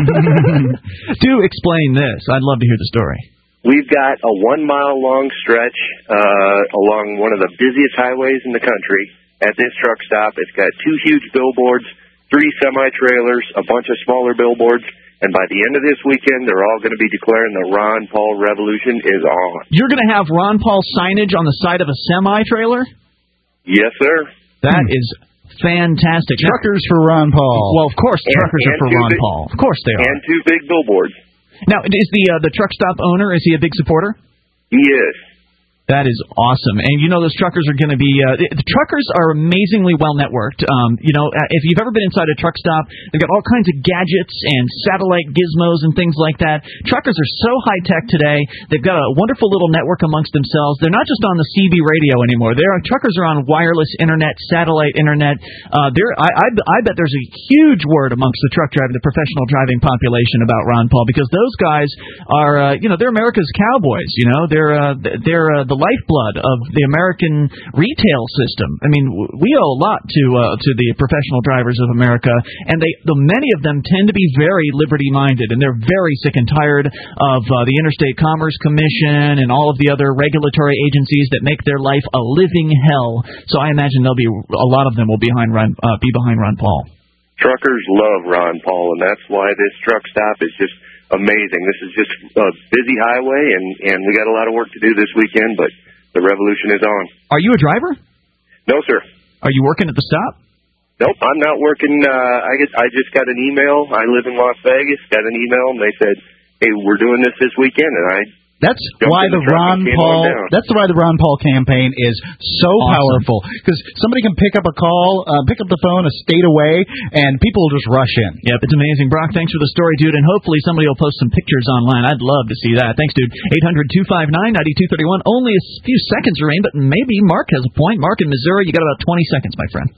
A: Do explain this. I'd love to hear the story.
F: We've got a one-mile-long stretch uh, along one of the busiest highways in the country at this truck stop. It's got two huge billboards, three semi-trailers, a bunch of smaller billboards, and by the end of this weekend, they're all going to be declaring the Ron Paul revolution is on.
A: You're going to have Ron Paul signage on the side of a semi-trailer?
F: Yes, sir.
A: That is fantastic.
D: Truckers for Ron Paul.
A: Well, of course,
F: And-
A: truckers
F: and
A: are for
F: two
A: Ron
F: big-
A: Paul. Of course they are.
F: And two big billboards.
A: Now, is the uh, the truck stop owner, is he a big supporter?
F: He is.
A: That is awesome. And you know those truckers are going to be, uh, the truckers are amazingly well networked. Um, you know, uh, if you've ever been inside a truck stop, they've got all kinds of gadgets and satellite gizmos and things like that. Truckers are so high-tech today. They've got a wonderful little network amongst themselves. They're not just on the C B radio anymore. They're, truckers are on wireless internet, satellite internet. Uh, there, I, I, I bet there's a huge word amongst the truck driving, the professional driving population about Ron Paul, because those guys are, uh, you know, they're America's cowboys. You know, they're uh, they're uh, the lifeblood of the American retail system. I mean, we owe a lot to uh, to the professional drivers of America, and they, the many of them tend to be very liberty-minded, and they're very sick and tired of uh, the Interstate Commerce Commission and all of the other regulatory agencies that make their life a living hell. So I imagine there'll be a lot of them will behind Ron, uh, be behind Ron Paul.
F: Truckers love Ron Paul, and that's why this truck stop is just amazing. This is just a busy highway, and, and we got a lot of work to do this weekend, but the revolution is on.
A: Are you a driver?
F: No, sir.
A: Are you working at the stop?
F: Nope, I'm not working. Uh, I get, I just got an email. I live in Las Vegas. Got an email, and they said, "Hey, we're doing this this weekend," and I.
D: That's
F: jumped
D: why
F: in
D: the
F: truck
D: Ron
F: and came
D: Paul.
F: on down.
D: That's why the Ron Paul campaign is so
A: Awesome.
D: powerful, because somebody can pick up a call, uh, pick up the phone a state away, and people will just rush in.
A: Yep, it's amazing. Brock, thanks for the story, dude, and hopefully somebody will post some pictures online. I'd love to see that. Thanks, dude. eight hundred two five nine nine two three one. Only a few seconds remain, but maybe Mark has a point. Mark in Missouri, you got about twenty seconds, my friend.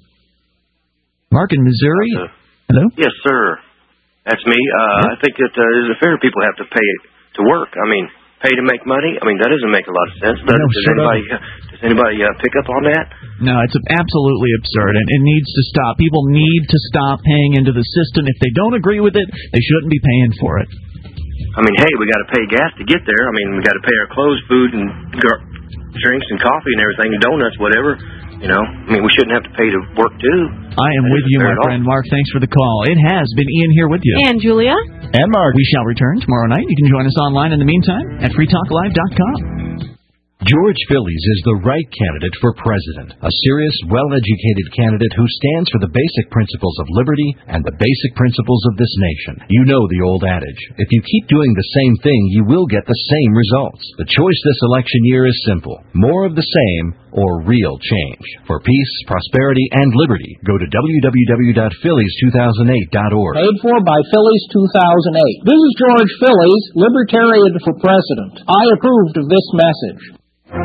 A: Mark in Missouri.
G: Uh,
A: Hello?
G: Yes, sir. That's me. Uh, I think that uh, it is fair people have to pay to work. I mean, pay to make money. I mean, that doesn't make a lot of sense. Does,
A: No,
G: does
A: sure
G: anybody uh, does anybody uh, pick up on that?
A: No, it's absolutely absurd, and it needs to stop. People need to stop paying into the system. If they don't agree with it, they shouldn't be paying for it.
G: I mean, hey, we got to pay gas to get there. I mean, we got to pay our clothes, food, and gar- drinks and coffee and everything, and donuts, whatever. You know, I mean, we shouldn't have to pay to work too.
A: I am
G: That
A: with
G: isn't
A: you,
G: fair
A: my
G: at all.
A: friend Mark. Thanks for the call. It has been Ian here with you.
B: And Julia.
D: And Mark.
A: We shall return tomorrow night. You can join us online in the meantime at free talk live dot com.
I: George Phillies is the right candidate for president. A serious, well-educated candidate who stands for the basic principles of liberty and the basic principles of this nation. You know the old adage, if you keep doing the same thing, you will get the same results. The choice this election year is simple. More of the same or real change. For peace, prosperity, and liberty, go to w w w dot phillies two thousand eight dot org.
K: Paid for by Phillies two thousand eight. This is George Phillies, Libertarian for President. I approved of this message.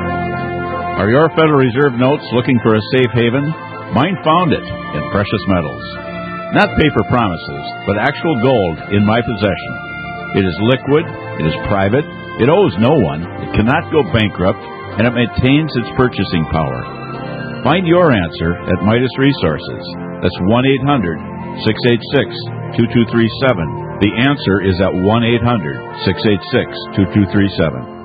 N: Are your Federal Reserve notes looking for a safe haven? Mine found it in precious metals. Not paper promises, but actual gold in my possession. It is liquid, it is private, it owes no one, it cannot go bankrupt, and it maintains its purchasing power. Find your answer at Midas Resources. That's one eight hundred six eight six two two three seven. The answer is at one eight hundred six eight six two two three seven.